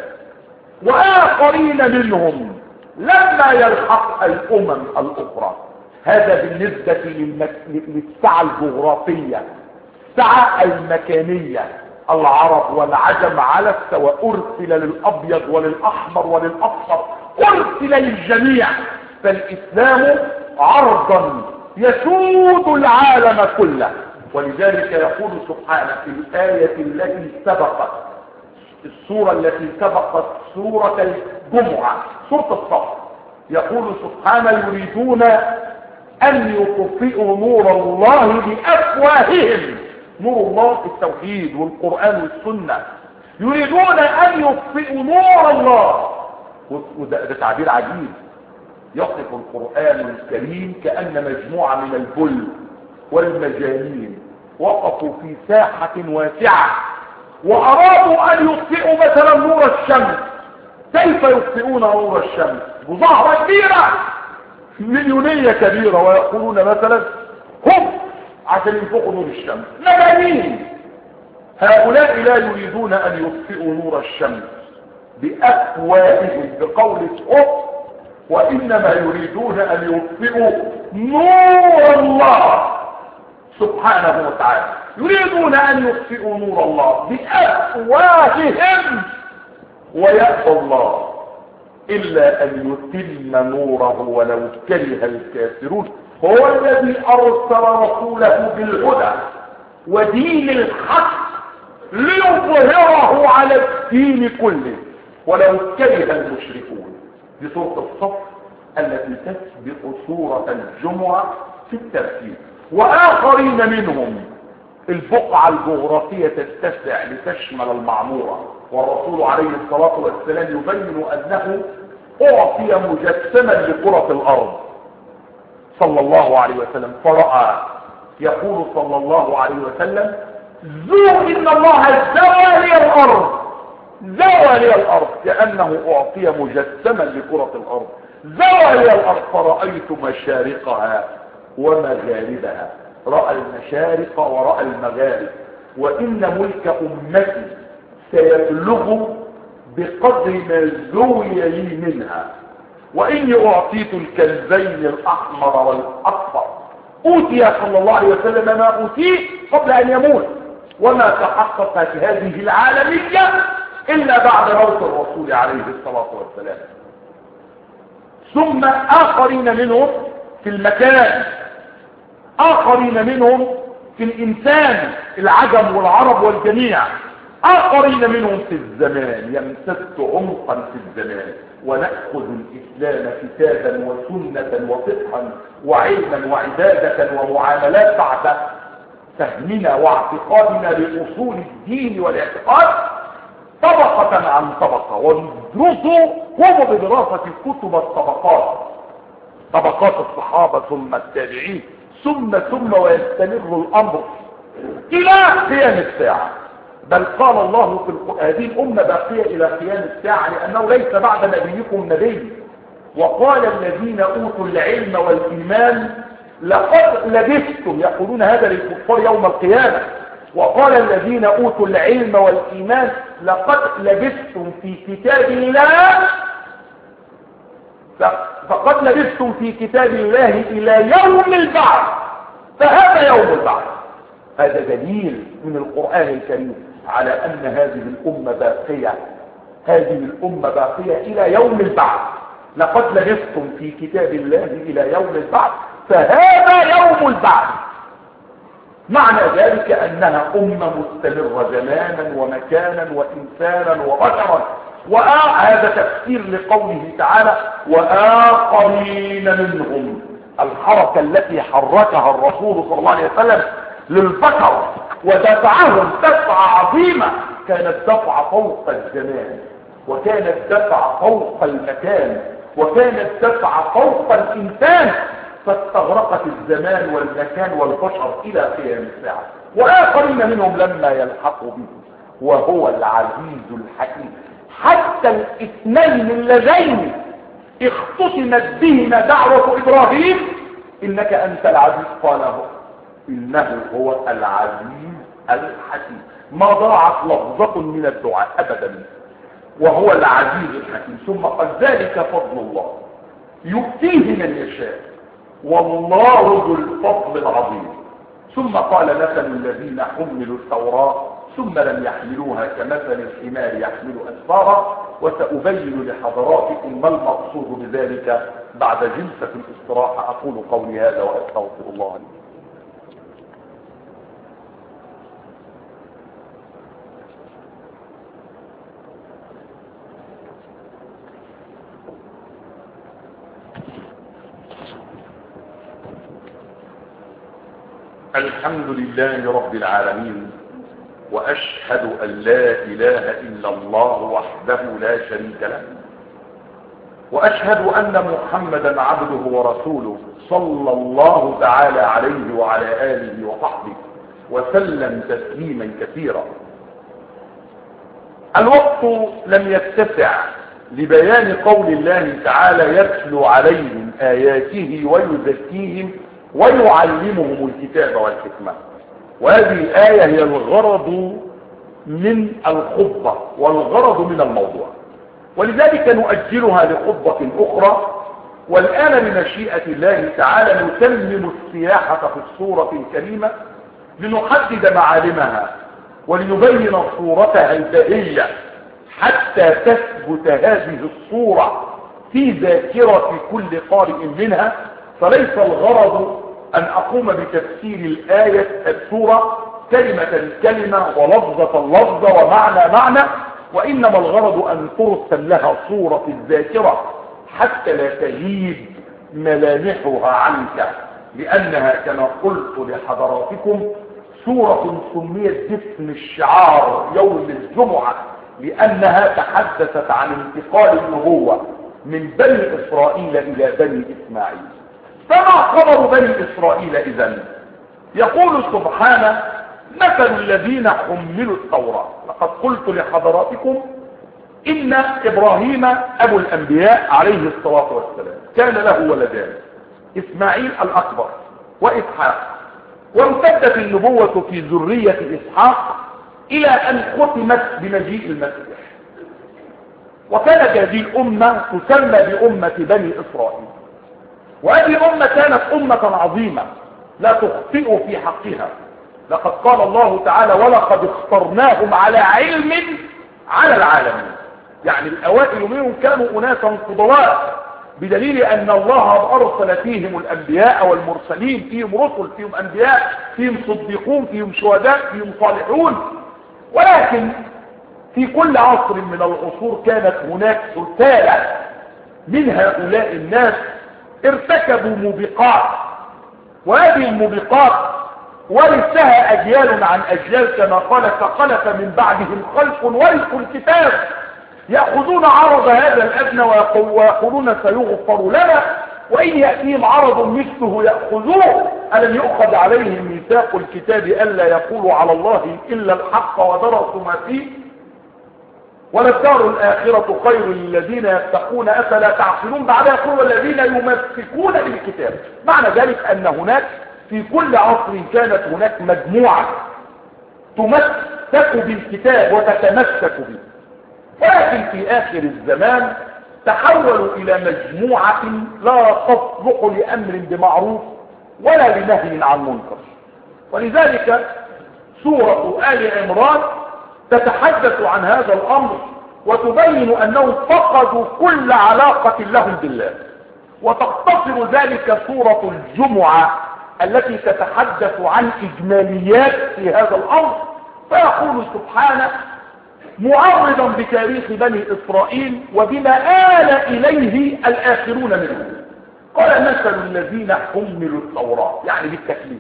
وآخرين منهم لما يلحق الأمم الأخرى. هذا بالنسبة للسعة الجغرافية. السعة المكانية، العرب والعجم على السواء، أرسل للأبيض وللأحمر وللأصفر، أرسل للجميع. فالإسلام عرضا يسود العالم كله. ولذلك يقول سبحانه في الآية التي سبقت السورة التي سبقت سورة الجمعة سورة الصف، يقول سبحانه يريدون أن يطفئوا نور الله بأفواههم. نور الله في التوحيد والقرآن والسنة. يريدون أن يطفئوا نور الله، وده تعبير عجيب يصف القرآن الكريم كأن مجموعة من البل والمجانين وقفوا في ساحة واسعة وأرادوا أن يطفئوا مثلا نور الشمس. كيف يطفئون نور الشمس؟ بظهرة كبيرة مليونية كبيرة، ويقولون مثلا هم عشان ينفقوا نور الشمس. مجانين. هؤلاء لا يريدون أن يطفئوا نور الشمس بأفواههم بقول هم، وإنما يريدون أن يطفئوا نور الله سبحانه وتعالى. يريدون أن يطفئوا نور الله بأفواههم ويأبى الله إلا أن يتم نوره ولو كره الكافرون. هو الذي أرسل رسوله بالهدى ودين الحق ليظهره على الدين كله ولو كره المشركون. دي سورة الصف التي تسبق سورة الجمعة في الترتيب. وآخرين منهم البقعة الجغرافية تتسع لتشمل المعمورة، والرسول عليه الصلاة والسلام يبين أنه أعطي مجسما لكرة الأرض صلى الله عليه وسلم، فرأى يقول صلى الله عليه وسلم: ذو إن الله زوى لي الأرض، زوى لي الأرض، كأنه أعطي مجسما لكرة الأرض، زوى لي الأرض فرأيت مشارقها ومغاربها، رأى المشارق ورأى المغارب، وإن ملك أمتي سيبلغ بقدر ما زوي لي منها، وإني أعطيت الكلبين الأحمر والأصفر. أوتي صلى الله عليه وسلم ما أوتيه قبل أن يموت، وما تحققت هذه العالمية إلا بعد موت الرسول عليه الصلاة والسلام. ثم آخرين منهم في المكان، آخرين منهم في الإنسان، العجم والعرب والجميع، آخرين منهم في الزمان، يمتد عمقا في الزمان، ونأخذ الإسلام كتابا وسنة وفقها وعلما وعبادة ومعاملات بعد فهمنا واعتقادنا لأصول الدين والاعتقاد طبقة عن طبقة، وندرسه هو بدراسة كتب الطبقات، طبقات الصحابة ثم التابعين ثم ثم ويستمر الأمر إلى قيام الساعة. بل قال الله في القرآن: هذه الأمة باقية إلى قيام الساعة لأنه ليس بعد نبيكم نبي. وقال الذين أوتوا العلم والإيمان لقد لبثتم، يقولون هذا للكفار يوم القيامة، وقال الذين أوتوا العلم والإيمان لقد لبثتم في كتاب الله، فقد لبثتم في كتاب الله إلى يوم البعث، فهذا يوم البعث. هذا دليل من القرآن الكريم على أن هذه الأمة باقية، هذه الأمة باقية إلى يوم البعث. لقد لبثتم في كتاب الله إلى يوم البعث، فهذا يوم البعث. معنى ذلك أنها أمة مستمرة زمانا ومكانا وإنسانا وبشرا. وهذا تفسير لقوله تعالى: وآخرين منهم، الحركة التي حركها الرسول صلى الله عليه وسلم للبشر ودفعهم دفعة عظيمة، كانت دفعة فوق الزمان، وكانت دفعة فوق المكان، وكانت دفعة فوق الإنسان، فاستغرقت الزمان والمكان والبشر إلى قيام الساعة. وآخرين منهم لما يلحقوا به، وهو العزيز الحكيم. حتى الاثنين اللذين اختتمت بهما دعوة إبراهيم: إنك أنت العزيز، قال هو إنه هو العزيز الحكيم. ما ضاعت لفظة من الدعاء أبدا، وهو العزيز الحكيم. ثم قال: ذلك فضل الله يؤتيه من يشاء والله ذو الفضل العظيم. ثم قال: مثل الذين حملوا التوراة ثم لم يحملوها كمثل الحمار يحمل أسفارا. وسأبين لحضراتكم ما المقصود بذلك بعد جلسة الاستراحة. أقول قولي هذا وأستغفر الله لي. الحمد لله رب العالمين، وأشهد أن لا إله إلا الله وحده لا شريك له، وأشهد أن محمدا عبده ورسوله صلى الله تعالى عليه وعلى آله وصحبه وسلم تسليما كثيرا. الوقت لم يتسع لبيان قول الله تعالى: يتلو عليهم آياته ويزكيهم ويعلمهم الكتاب والحكمة. وهذه الآية هي الغرض من الخطبة والغرض من الموضوع، ولذلك نؤجلها لخطبة أخرى. والآن بمشيئة الله تعالى نتمم السياحة في السورة الكريمة لنحدد معالمها ولنبين صورتها البهية حتى تثبت هذه الصورة في ذاكرة كل قارئ منها. فليس الغرض أن أقوم بتفسير الآية السورة كلمة كلمة ولفظة لفظة ومعنى معنى، وإنما الغرض أن ترسل لها صورة الذاكرة حتى لا تغيب ملامحها عنك، لأنها كما قلت لحضراتكم سورة سميت باسم الشعار يوم الجمعة، لأنها تحدثت عن انتقال النبوة من بني إسرائيل إلى بني إسماعيل. فما خبر بني إسرائيل إذن؟ يقول سبحانه مثل الذين حملوا التوراة. لقد قلت لحضراتكم إن إبراهيم أبو الأنبياء عليه الصلاة والسلام كان له ولدان، إسماعيل الأكبر وإسحاق، وامتدت النبوة في ذرية إسحاق إلى أن ختمت بمجيء المسيح. وكانت هذه الأمة تسمى بأمة بني إسرائيل، وهذه الأمة كانت أمة عظيمة لا تخطئ في حقها. لقد قال الله تعالى ولقد اخترناهم على علم على العالمين، يعني الأوائل منهم كانوا أناسا فضلاء، بدليل أن الله أرسل فيهم الأنبياء والمرسلين، فيهم رسل، فيهم أنبياء، فيهم صديقون، فيهم شهداء، فيهم صالحون. ولكن في كل عصر من العصور كانت هناك سلسلة من هؤلاء الناس ارتكبوا موبقات، وهذه الموبقات ورثها أجيال عن أجيال، كما قال فخلف من بعدهم خلف ورثوا الكتاب يأخذون عرض هذا الأدنى ويقولون سيغفر لنا، وإن يأتيهم عرض مثله يأخذوه. ألم يؤخذ عليهم ميثاق الكتاب ألا يقولوا على الله إلا الحق ودرسوا ما فيه، وللدار الآخرة خير للذين يتقون أفلا تعقلون. بعد يقول الذين يمسكون بالكتاب. معنى ذلك أن هناك في كل عصر كانت هناك مجموعة تمسك بالكتاب وتتمسك به، ولكن في آخر الزمان تحولوا إلى مجموعة لا تصلح لأمر بمعروف ولا لنهي عن منكر. ولذلك سورة آل عمران تتحدث عن هذا الأمر وتبين أنهم فقدوا كل علاقة لهم بالله. وتقتصر ذلك سورة الجمعة التي تتحدث عن إجماليات في هذا الأمر، فيقول سبحانه معرضا بتاريخ بني إسرائيل وبما آل إليه الآخرون منهم، قال مثل الذين حملوا التوراة، يعني بالتكليف،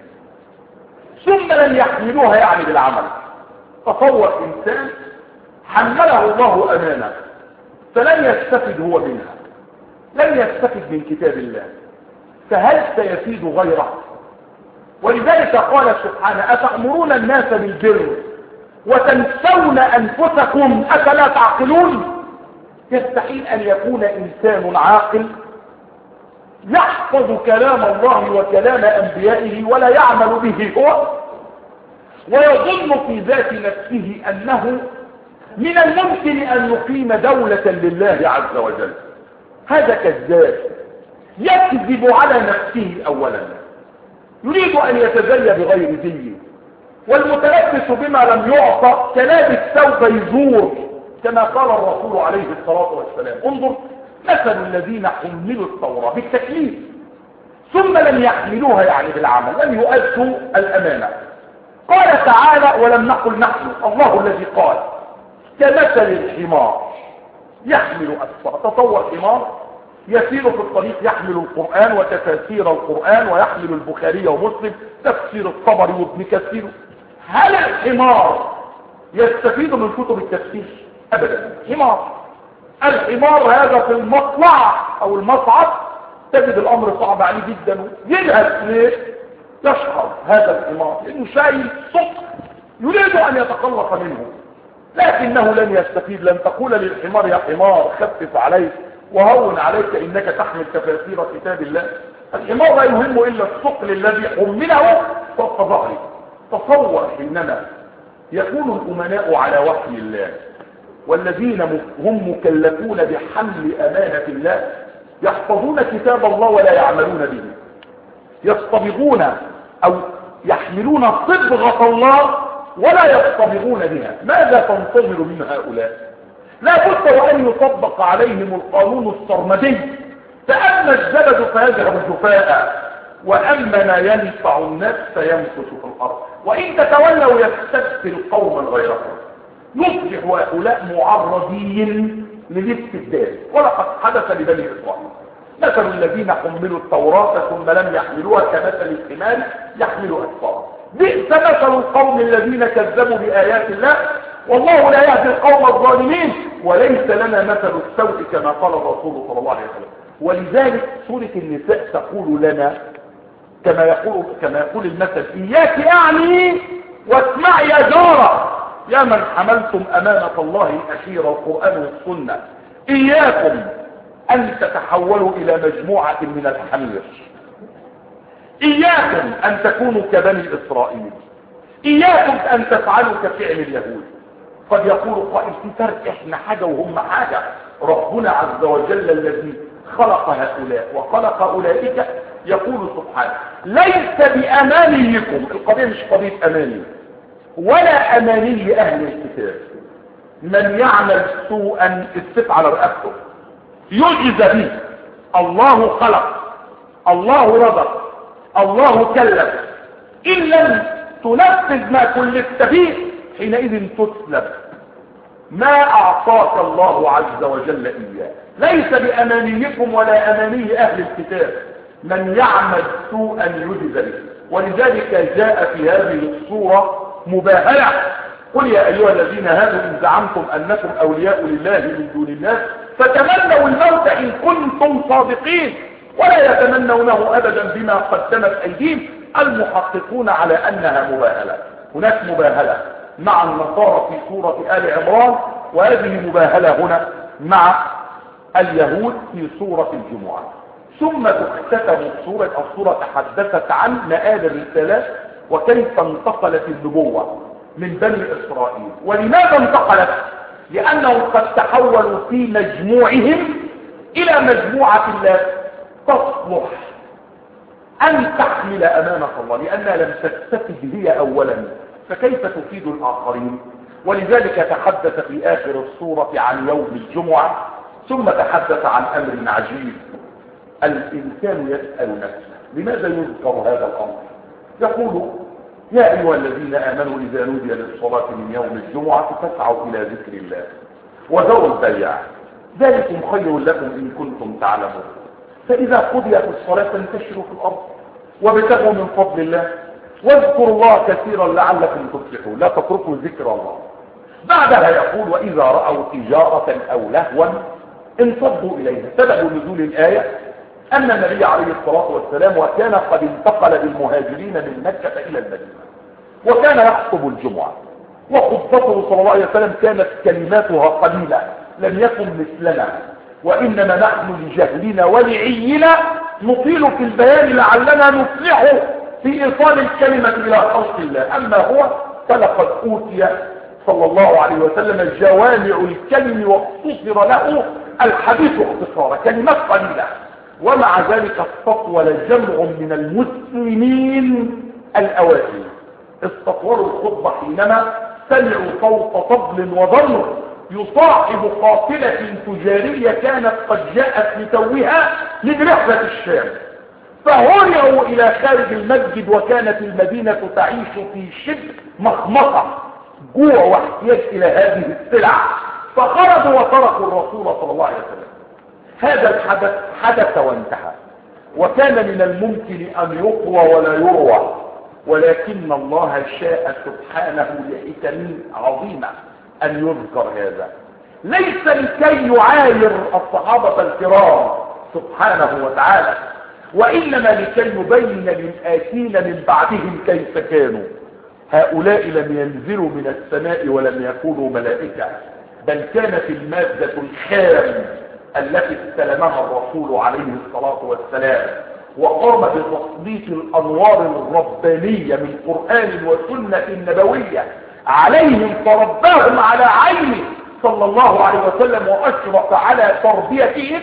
ثم لم يحملوها، يعني بالعمل. تصور إنسان حمله الله أمانة فلن يستفد هو منها، لن يستفد من كتاب الله، فهل سيفيد غيره؟ ولذلك قال سبحانه أتأمرون الناس بالبر وتنسون أنفسكم أفلا تعقلون. يستحيل أن يكون إنسان عاقل يحفظ كلام الله وكلام أنبيائه ولا يعمل به هو، ويظن في ذات نفسه أنه من الممكن أن يقيم دولة لله عز وجل. هذا كذاب يكذب على نفسه أولا، يريد أن يتزي بغير زيه، والمتلبس بما لم يعطى كلابس ثوب يزور، كما قال الرسول عليه الصلاة والسلام انظر مثل الذين حملوا التوراة بالتكليف ثم لم يحملوها، يعني بالعمل، لم يؤدوا الأمانة. قال تعالى ولم نقل نحن، الله الذي قال كمثل الحمار يحمل أسفار. تصور حمار يسير في الطريق يحمل القرآن وتفاسير القرآن ويحمل البخاري ومسلم تفسير الطبري وابن كثير. هل الحمار يستفيد من كتب التفسير؟ أبدا. حمار، الحمار هذا في المطلع أو المصعد تجد الأمر صعب عليه جدا، يجهز ليه؟ يشعر هذا الحمار لأنه شايل صدق يريد أن يتخلص منه، لكنه لن يستفيد. لن تقول للحمار يا حمار خفف عليك وهون عليك إنك تحمل تفاسير كتاب الله. الحمار لا يهم إلا الثقل الذي حمله فوق ظهره. تصور حينما يكون الأمناء على وحي الله والذين هم مكلفون بحمل أمانة الله يحفظون كتاب الله ولا يعملون به، يصطبغون أو يحملون صبغة الله ولا يصطبغون بها، ماذا تنتظر من هؤلاء؟ لا بد وأن يطبق عليهم القانون الصرمدي، فأما الزبد فيذهب جفاء وأما ما ينفع الناس فيمكث في الأرض، وإن تتولوا يستبدل قوما غيركم. يصبح هؤلاء معرضين للاستبدال، ولقد حدث لبني إسرائيل. مثل الذين حملوا التوراة ثم لم يحملوها كمثل الحمار يحمل أسفارا. بئس مثل القوم الذين كذبوا بآيات الله والله لا يهدي القوم الظالمين وليس لنا مثل السوء كما قال الرسول صلى الله عليه وسلم. ولذلك سورة النساء تقول لنا كما يقول كما يقول المثل: إياك أعني واسمع يا جارة، يا من حملتم أمانة الله الأخيرة القرآن والسنة، إياكم أن تتحولوا إلى مجموعة من الحمير، إياكم أن تكونوا كبني إسرائيل، إياكم أن تفعلوا كفعل اليهود. قد يقول قائل: في فرق، إحنا حاجة وهم حاجة. ربنا عز وجل الذي خلق هؤلاء وخلق أولئك يقول سبحانه: ليس بأمانيكم، القضية مش قضية أماني ولا أماني أهل الكتاب، من يعمل سوءا السيف على رقبته يجزى به. الله خلق، الله رزق، الله كلف، إن لم تنفذ ما كلفت به حينئذ تسلب ما أعطاك الله عز وجل إياه. ليس بأمانيكم ولا أماني أهل الكتاب، من يعمل سوءا يجزى به. ولذلك جاء في هذه الصورة مباهلة: قل يا أيها الذين هادوا إن زعمتم أنكم أولياء لله من دون الناس فتمنوا الموت إن كنتم صادقين ولا يتمنونه أبدا بما قدمت أيديهم. المحققون على أنها مباهلة. هناك مباهلة مع النصارى في سورة آل عمران، وهذه مباهلة هنا مع اليهود في سورة الجمعة. ثم تختتم السورة. السورة تحدثت عن مآل الرسالات وكيف انتقلت النبوة من بني إسرائيل. ولماذا انتقلت؟ لأنهم قد تحولوا في مجموعهم إلى مجموعة لا تصلح أن تحمل أمانة الله، لأنها لم تستفد هي أولا، فكيف تفيد الآخرين؟ ولذلك تحدث في آخر السورة عن يوم الجمعة، ثم تحدث عن أمر عجيب. الإنسان يسأل نفسه: لماذا يذكر هذا الأمر؟ يقول: يا أيها الذين آمنوا إذا نودي للصلاة من يوم الجمعة فاسعوا إلى ذكر الله وذروا البيع، ذلكم خير لكم إن كنتم تعلمون. فإذا قضيت الصلاة فانتشروا في الأرض وابتغوا من فضل الله واذكروا الله كثيرا لعلكم تفلحون. لا تتركوا ذكر الله. بعدها يقول: وإذا رأوا تجارة أو لهوا انفضوا إليها. سبب نزول الآية أن النبي عليه الصلاة والسلام وكان قد انتقل بالمهاجرين من مكة إلى المدينة، وكان يخطب الجمعة، وخطبته صلى الله عليه وسلم كانت كلماتها قليلة، لم يكن مثلنا، وإنما نحن لجهلنا ولعينا نطيل في البيان لعلنا نفلح في إيصال الكلمة إلى خلق الله. أما هو فلقد أوتي صلى الله عليه وسلم جوامع الكلم واختصر له الحديث اختصارا، كلمات قليلة. ومع ذلك استطول جمع من المسلمين الأوائل استطولوا الخطبة حينما سمعوا صوت طبل وضمر يصاحب قافلة تجارية كانت قد جاءت لتوها من رحلة الشام، فهرعوا إلى خارج المسجد، وكانت المدينة تعيش في شبه مخمصة، جوع واحتياج إلى هذه السلع، فخرجوا وتركوا الرسول صلى الله عليه وسلم. هذا الحدث حدث وانتهى، وكان من الممكن أن يقوى ولا يروى، ولكن الله شاء سبحانه لحكم عظيمة أن يذكر هذا، ليس لكي يعاير الصحابة الكرام سبحانه وتعالى، وإنما لكي يبين للآتين من بعدهم كيف كانوا. هؤلاء لم ينزلوا من السماء ولم يكونوا ملائكة، بل كانت المادة الخام التي استلمها الرسول عليه الصلاة والسلام، وقام بتسليط الأنوار الربانية من قرآن وسنة نبوية عليهم، فرباهم على عينه صلى الله عليه وسلم، وأشرف على تربيتهم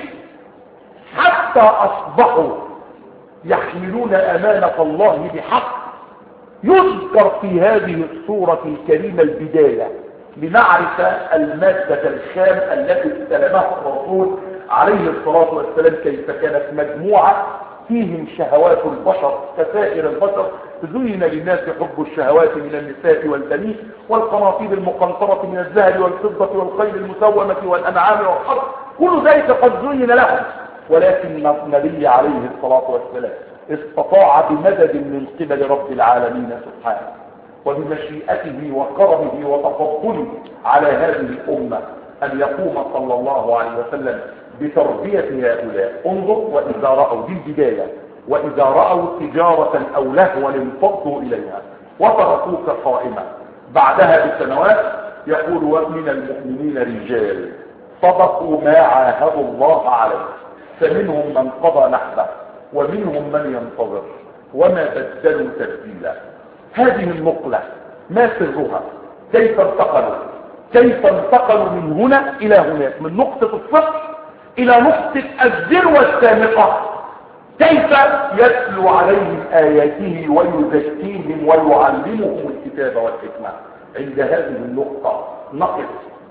حتى أصبحوا يحملون أمانة الله بحق. يذكر في هذه السورة الكريمة البداية لنعرف المادة الخام التي استلمها الرسول عليه الصلاة والسلام، كيف كانت مجموعة فيهم شهوات البشر كسائر البشر. زين للناس حب الشهوات من النساء والبنين والقناطير المقنطرة من الذهب والفضة والخيل المسومة والأنعام والحرث، كل ذلك قد زين لهم، ولكن النبي عليه الصلاة والسلام استطاع بمدد من قبل رب العالمين سبحانه وبمشيئته وكرمه وتفضله على هذه الأمة أن يقوم صلى الله عليه وسلم بتربية هؤلاء. انظر: وإذا رأوا، دي البداية، وإذا رأوا تجارة أو لهوا انفضوا إليها وتركوك قائما. بعدها بسنوات يقول ومن المؤمنين رجال صدقوا ما عاهدوا الله عليه فمنهم من قضى نحبه ومنهم من ينتظر وما بدلوا تبديلا. هذه النقلة ما سرها؟ كيف انتقلوا كيف انتقلوا من هنا إلى هناك، من نقطة الصفر إلى نقطة الذروة السامقة؟ كيف يتلو عليهم آياته ويزكيهم ويعلمهم الكتاب والحكمة؟ عند هذه النقطة نقف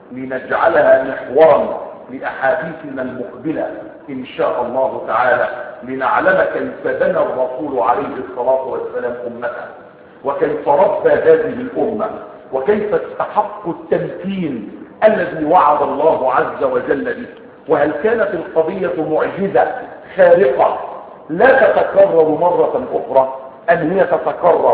لنجعلها محورا لأحاديثنا المقبلة إن شاء الله تعالى، لنعلم كيف بنى الرسول عليه الصلاة والسلام أمته، وكيف ربى هذه الأمة، وكيف استحق التمكين الذي وعد الله عز وجل به. وهل كانت القضية معجزة خارقة لا تتكرر مرة أخرى أم هي تتكرر؟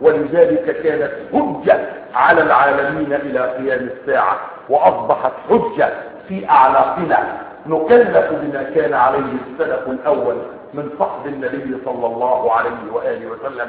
ولذلك كانت حجة على العالمين إلى قيام الساعة، وأصبحت حجة في أعناقنا نكلف بما كان عليه السلف الأول من فقد النبي صلى الله عليه وآله وسلم،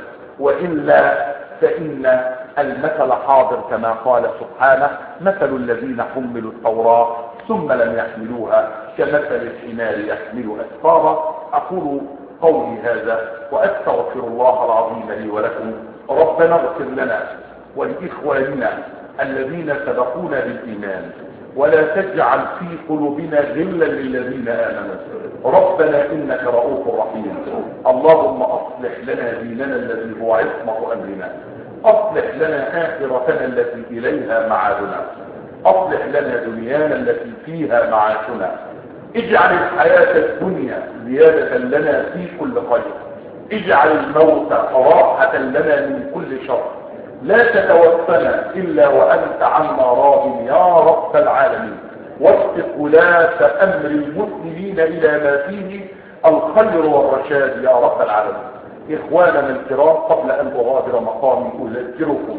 وإلا فإن المثل حاضر كما قال سبحانه مثل الذين حملوا التوراة ثم لم يحملوها كمثل الحمار يحمل أسفارا. أقول قولي هذا وأستغفر الله العظيم لي ولكم. ربنا اغفر لنا ولإخواننا الذين سبقونا بالإيمان، ولا تجعل في قلوبنا غلا للذين آمنوا. ربنا إنك رؤوف رحيم. اللهم أصلح لنا ديننا الذي هو عصمة أمرنا، أصلح لنا آخرتنا التي إليها معادنا، أصلح لنا دنيانا التي فيها معاشنا. اجعل الحياة الدنيا زيادة لنا في كل خير، اجعل الموت راحة لنا من كل شر. لا تتوفنا إلا وأنت عنا راض يا رب العالمين. وفق ولاة أمر المسلمين إلى ما فيه الخير والرشاد يا رب العالمين. إخواننا الكرام، قبل أن أغادر مقامي أذكركم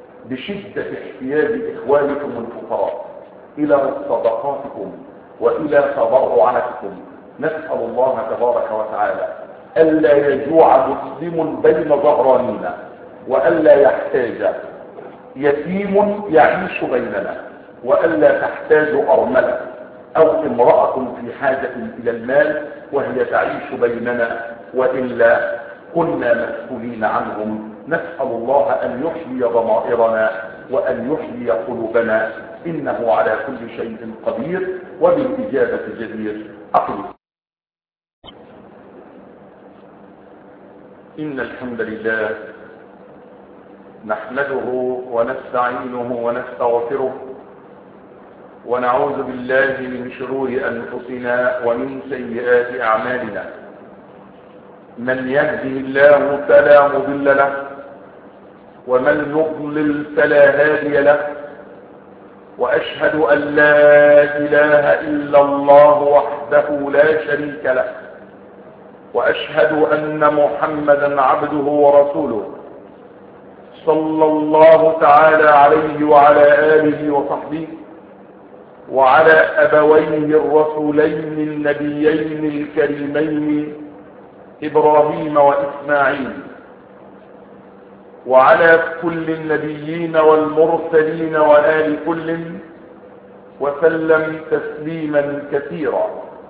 بشدة احتياج إخوانكم الفقراء إلى صدقاتكم وإلى تبرعاتكم. نسأل الله تبارك وتعالى ألا يجوع مسلم بين ظهرانينا، وألا يحتاج يتيم يعيش بيننا، وألا تحتاج أرملة أو امرأة في حاجة إلى المال وهي تعيش بيننا، وإلا كنا مسؤولين عنهم. نسأل الله أن يحيي ضمائرنا وأن يحيي قلوبنا، إنه على كل شيء قدير وبالإجابة جدير. أقول إن الحمد لله نحمده ونستعينه ونستغفره، ونعوذ بالله من شرور أنفسنا ومن سيئات أعمالنا. من يهده الله فلا مضل له، ومن يضلل فلا هادي له، وأشهد أن لا إله إلا الله وحده لا شريك له، وأشهد أن محمدا عبده ورسوله صلى الله تعالى عليه وعلى آله وصحبه وعلى أبويه الرسولين النبيين الكريمين إبراهيم وإسماعيل، وعلى كل النبيين والمرسلين وآل كل، وسلم تسليما كثيرا.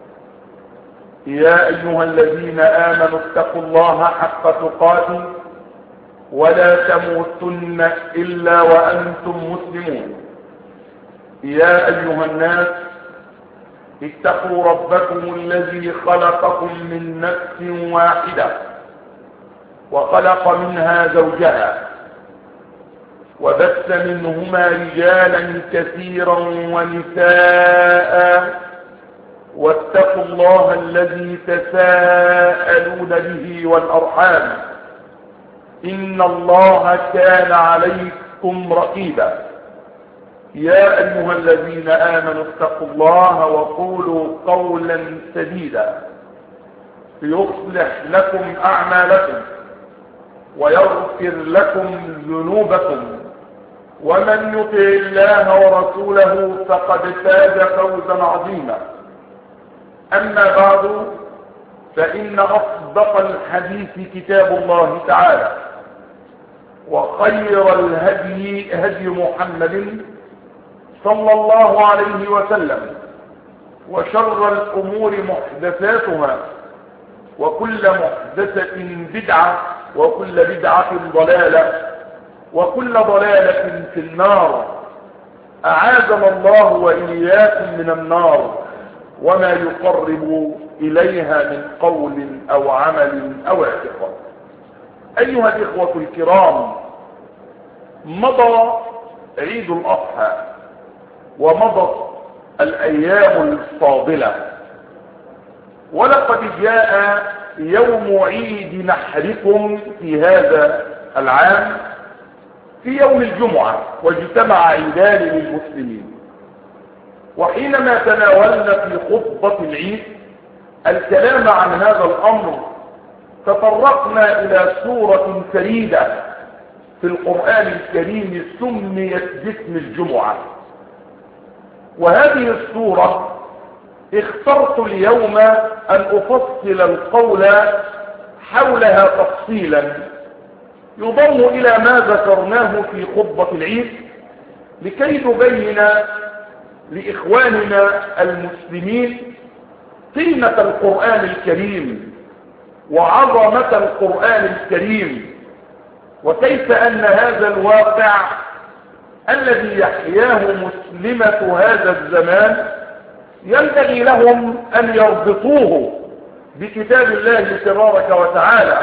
يا أيها الذين آمنوا اتقوا الله حق تقاته ولا تموتن إلا وأنتم مسلمون. يا أيها الناس اتقوا ربكم الذي خلقكم من نفس واحدة وخلق منها زوجها وبث منهما رجالا كثيرا ونساء، واتقوا الله الذي تساءلون به والأرحام إن الله كان عليكم رقيبا. يا أيها الذين آمنوا اتقوا الله وقولوا قولا سديدا يصلح لكم أعمالكم ويغفر لكم ذنوبكم، ومن يطع الله ورسوله فقد فاز فوزا عظيما. أما بعد، فإن أصدق الحديث كتاب الله تعالى، وخير الهدي هدي محمد صلى الله عليه وسلم، وشر الأمور محدثاتها، وكل محدثة بدعة، وكل بدعة ضلالة، وكل ضلالة في النار. أعاذنا الله وإياكم من النار وما يقرب إليها من قول أو عمل أو اعتقاد. أيها الإخوة الكرام، مضى عيد الأضحى ومضت الأيام الفاضلة، ولقد جاء يوم عيد نحركم في هذا العام في يوم الجمعة، واجتمع عيدان للمسلمين. وحينما تناولنا في خطبة العيد الكلام عن هذا الأمر، تطرقنا إلى سورة فريدة في القرآن الكريم سميت باسم الجمعة، وهذه السورة اخترت اليوم أن أفصل القول حولها تفصيلا يضم إلى ما ذكرناه في خطبة العيد، لكي نبين لإخواننا المسلمين قيمة القرآن الكريم وعظمة القرآن الكريم، وكيف أن هذا الواقع الذي يحياه مسلمة هذا الزمان ينبغي لهم أن يربطوه بكتاب الله تبارك وتعالى،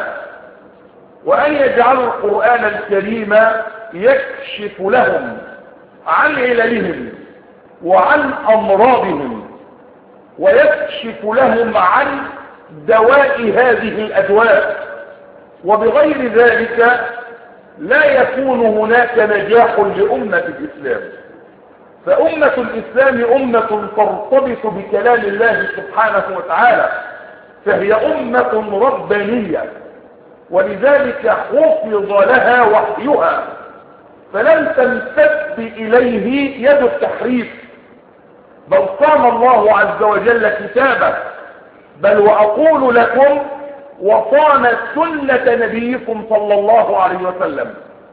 وأن يجعلوا القرآن الكريم يكشف لهم عن عللهم وعن أمراضهم، ويكشف لهم عن دواء هذه الأدواء. وبغير ذلك لا يكون هناك نجاح لأمة الإسلام، فأمة الإسلام أمة ترتبط بكلام الله سبحانه وتعالى، فهي أمة ربانية، ولذلك حفظ لها وحيها، فلن تمتد إليه يد التحريف، بل صان الله عز وجل كتابه، بل وأقول لكم وصان سنة نبيكم صلى الله عليه وسلم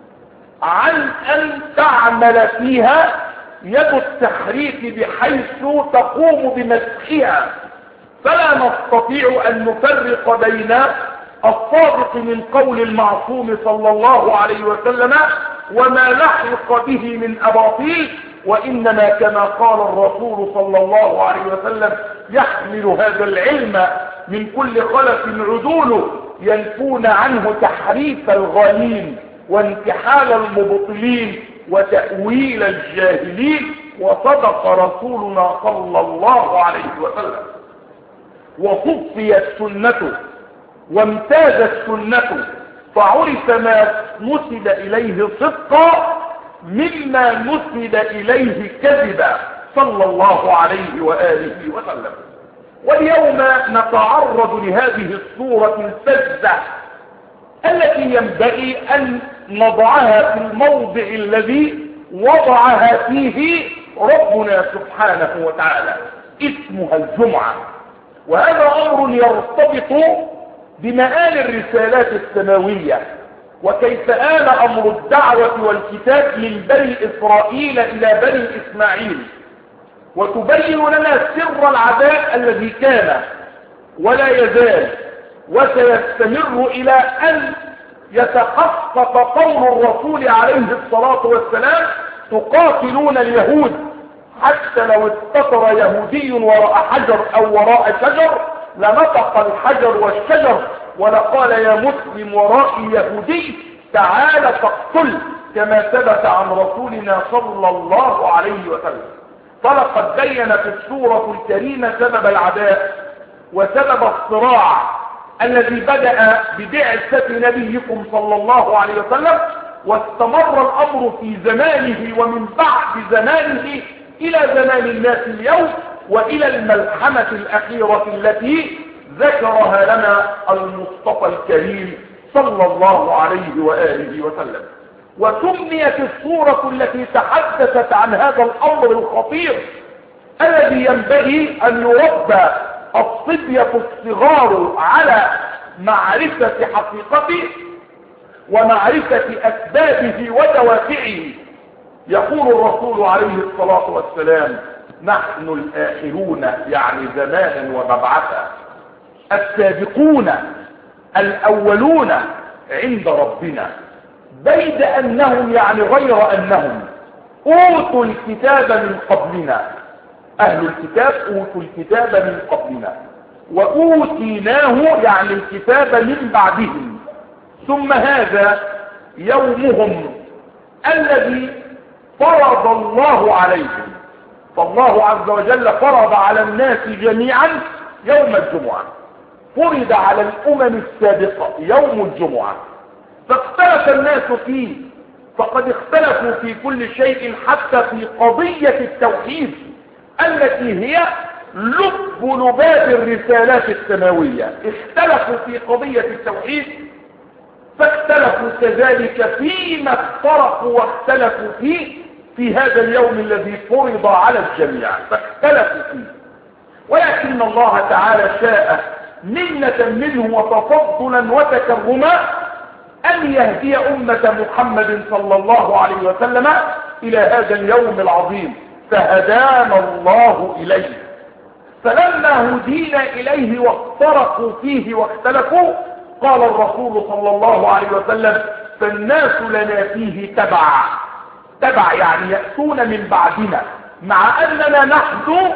عن أن تعمل فيها يد التحريف بحيث تقوم بمسحها، فلا نستطيع أن نفرق بين الصادق من قول المعصوم صلى الله عليه وسلم وما لحق به من أباطيل، وإنما كما قال الرسول صلى الله عليه وسلم يحمل هذا العلم من كل خلف عدول ينفون عنه تحريف الغالين وانتحال المبطلين وتأويل الجاهلين، وصدق رسولنا صلى الله عليه وسلم. وصفيت سنته وامتازت سنته، فعرف ما نسب إليه صدقا مما نسب إليه كذبا صلى الله عليه وآله وسلم. واليوم نتعرض لهذه الصورة الفزة التي ينبغي أن نضعها في الموضع الذي وضعها فيه ربنا سبحانه وتعالى، اسمها الجمعة. وهذا أمر يرتبط بمآل الرسالات السماوية، وكيف آل أمر الدعوة والكتاب من بني إسرائيل إلى بني إسماعيل، وتبين لنا سر العداء الذي كان ولا يزال وسيستمر إلى أن يتحقق قول الرسول عليه الصلاة والسلام تقاتلون اليهود، حتى لو استطر يهودي وراء حجر أو وراء شجر لنطق الحجر والشجر ولقال يا مسلم ورائي يهودي تعال فاقتل، كما ثبت عن رسولنا صلى الله عليه وسلم. فلقد بين في السورة الكريمة سبب العداء وسبب الصراع الذي بدأ ببعثة نبيكم صلى الله عليه وسلم، واستمر الأمر في زمانه ومن بعد زمانه إلى زمان الناس اليوم، وإلى الملحمة الأخيرة التي ذكرها لنا المصطفى الكريم صلى الله عليه وآله وسلم. وسميت السورة التي تحدثت عن هذا الأمر الخطير الذي ينبغي أن يربى الصبية الصغار على معرفة حقيقته ومعرفة أسبابه ودوافعه. يقول الرسول عليه الصلاة والسلام: نحن الآخرون، يعني زمانا ومبعثا، السابقون الأولون عند ربنا، بيد أنهم، يعني غير أنهم، أوتوا الكتاب من قبلنا، أهل الكتاب أوتوا الكتاب من قبلنا، وأوتيناه، يعني الكتاب من بعدهم، ثم هذا يومهم الذي فرض الله عليهم. فالله عز وجل فرض على الناس جميعا يوم الجمعة، فرض على الأمم السابقة يوم الجمعة، فاختلف الناس فيه، فقد اختلفوا في كل شيء حتى في قضية التوحيد التي هي لب لباب الرسالات السماوية. اختلفوا في قضية التوحيد، فاختلفوا كذلك فيما افترقوا واختلفوا فيه في هذا اليوم الذي فرض على الجميع، فاختلفوا فيه. ولكن الله تعالى شاء منة منه وتفضلا وتكرما أن يهدي أمة محمد صلى الله عليه وسلم إلى هذا اليوم العظيم، فهدانا الله إليه. فلما هدينا إليه وافترقوا فيه واختلفوا، قال الرسول صلى الله عليه وسلم: فالناس لنا فيه تبع. تبع يعني يأتون من بعدنا، مع أننا نحن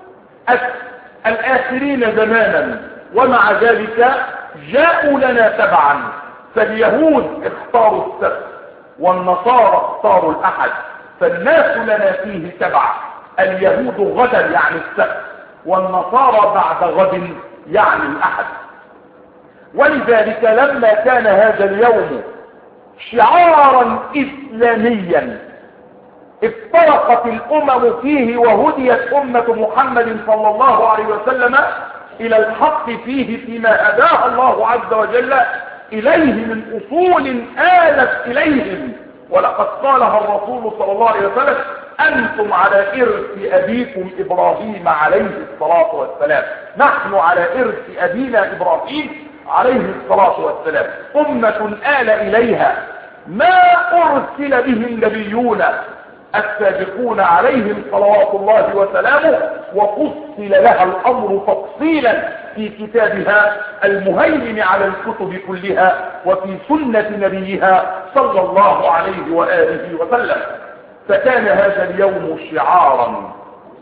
الآخرين زمانا، ومع ذلك جاءوا لنا تبعا. فاليهود اختاروا السبت والنصارى اختاروا الأحد، فالناس لنا فيه تبع. اليهود غدا يعني السبت، والنصارى بعد غد يعني الأحد. ولذلك لما كان هذا اليوم شعارا إسلاميا افترقت الأمم فيه وهديت أمة محمد صلى الله عليه وسلم إلى الحق فيه فيما هداها الله عز وجل إليه من أصول آلت إليهم. ولقد قالها الرسول صلى الله عليه وسلم: أنتم على إرث أبيكم إبراهيم عليه الصلاة والسلام. نحن على إرث أبينا إبراهيم عليه الصلاة والسلام، أمة آل إليها ما أرسل به النبيون السابقون عليهم صلوات الله وسلامه، وفصل لها الأمر تفصيلا في كتابها المهيمن على الكتب كلها، وفي سنة نبيها صلى الله عليه وآله وسلم. فكان هذا اليوم شعارا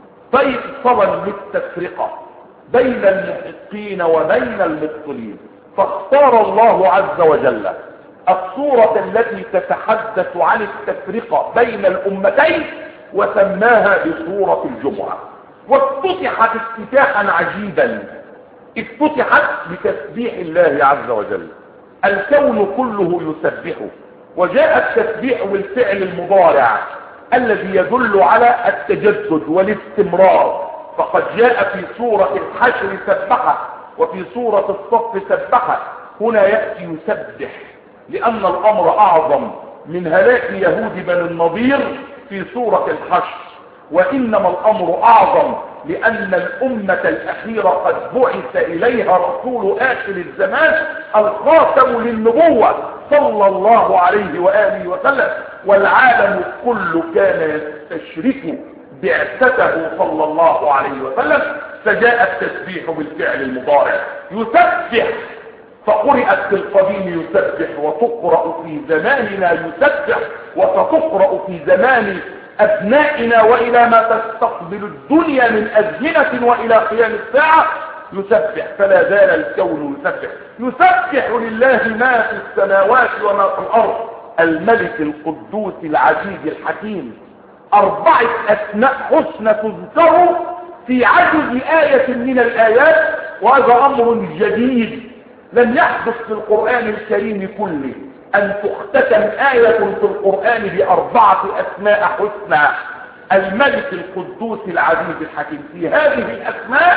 فيصلا للتفرقة بين المحقين وبين المبطلين. فاختار الله عز وجل الصورة التي تتحدث عن التفرقة بين الأمتين وسماها بصورة الجمعة، وافتتحت افتتاحا عجيبا. افتتحت بتسبيح الله عز وجل، الكون كله يسبحه، وجاء التسبيح بالفعل المضارع الذي يدل على التجدد والاستمرار. فقد جاء في سورة الحشر سبحه، وفي سورة الصف سبحه. هنا يأتي يسبح لأن الأمر أعظم من هلاك يهود بني النضير في سورة الحشر، وإنما الأمر أعظم لأن الأمة الأخيرة قد بعث إليها رسول آخر الزمان الخاتم للنبوة صلى الله عليه وآله وسلم، والعالم كله كان يستشرك بعثته صلى الله عليه وسلم. فجاء التسبيح بالفعل المضارع يسبح، فقرأت في القديم يسبح، وتقرأ في زماننا يسبح، وستقرأ في زمان أبنائنا وإلى ما تستقبل الدنيا من أزمنة وإلى قيام الساعة يسبح. فلا زال الكون يسبح. يسبح لله ما في السماوات وما في الأرض، الملك القدوس العزيز الحكيم. أربعة أسماء حسنى تذكر في عدد آية من الآيات، وهذا أمر جديد لم يحدث في القرآن الكريم كله، أن تختتم آية في القرآن بأربعة أسماء حسنى. الملك القدوس العزيز الحكيم. في هذه الأسماء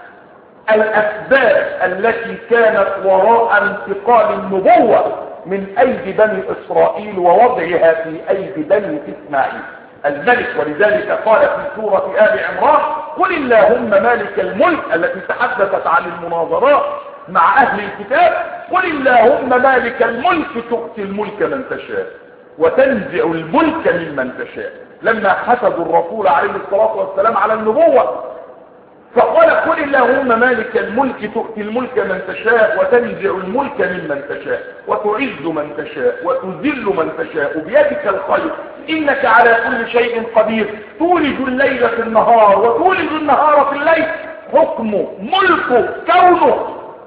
الأسباب التي كانت وراء انتقال النبوة من أيدي بني إسرائيل ووضعها في أيدي بني إسماعيل. الملك، ولذلك قال في سورة آل عمران: قل اللهم مالك الملك التي تحدثت عن المناظرات مع اهل الكتاب، قل اللهم مالك الملك تؤتي الملك من تشاء وتنزع الملك ممن تشاء. لما حسدوا الرسول عليه الصلاة والسلام على النبوة فقال قل اللهم مالك الملك تؤتي الملك من تشاء وتنزع الملك ممن تشاء وتعز من تشاء وتذل من تشاء بيدك الخير إنك على كل شيء قدير تولج الليل في النهار وتولج النهار في الليل حكمه ملكه كونه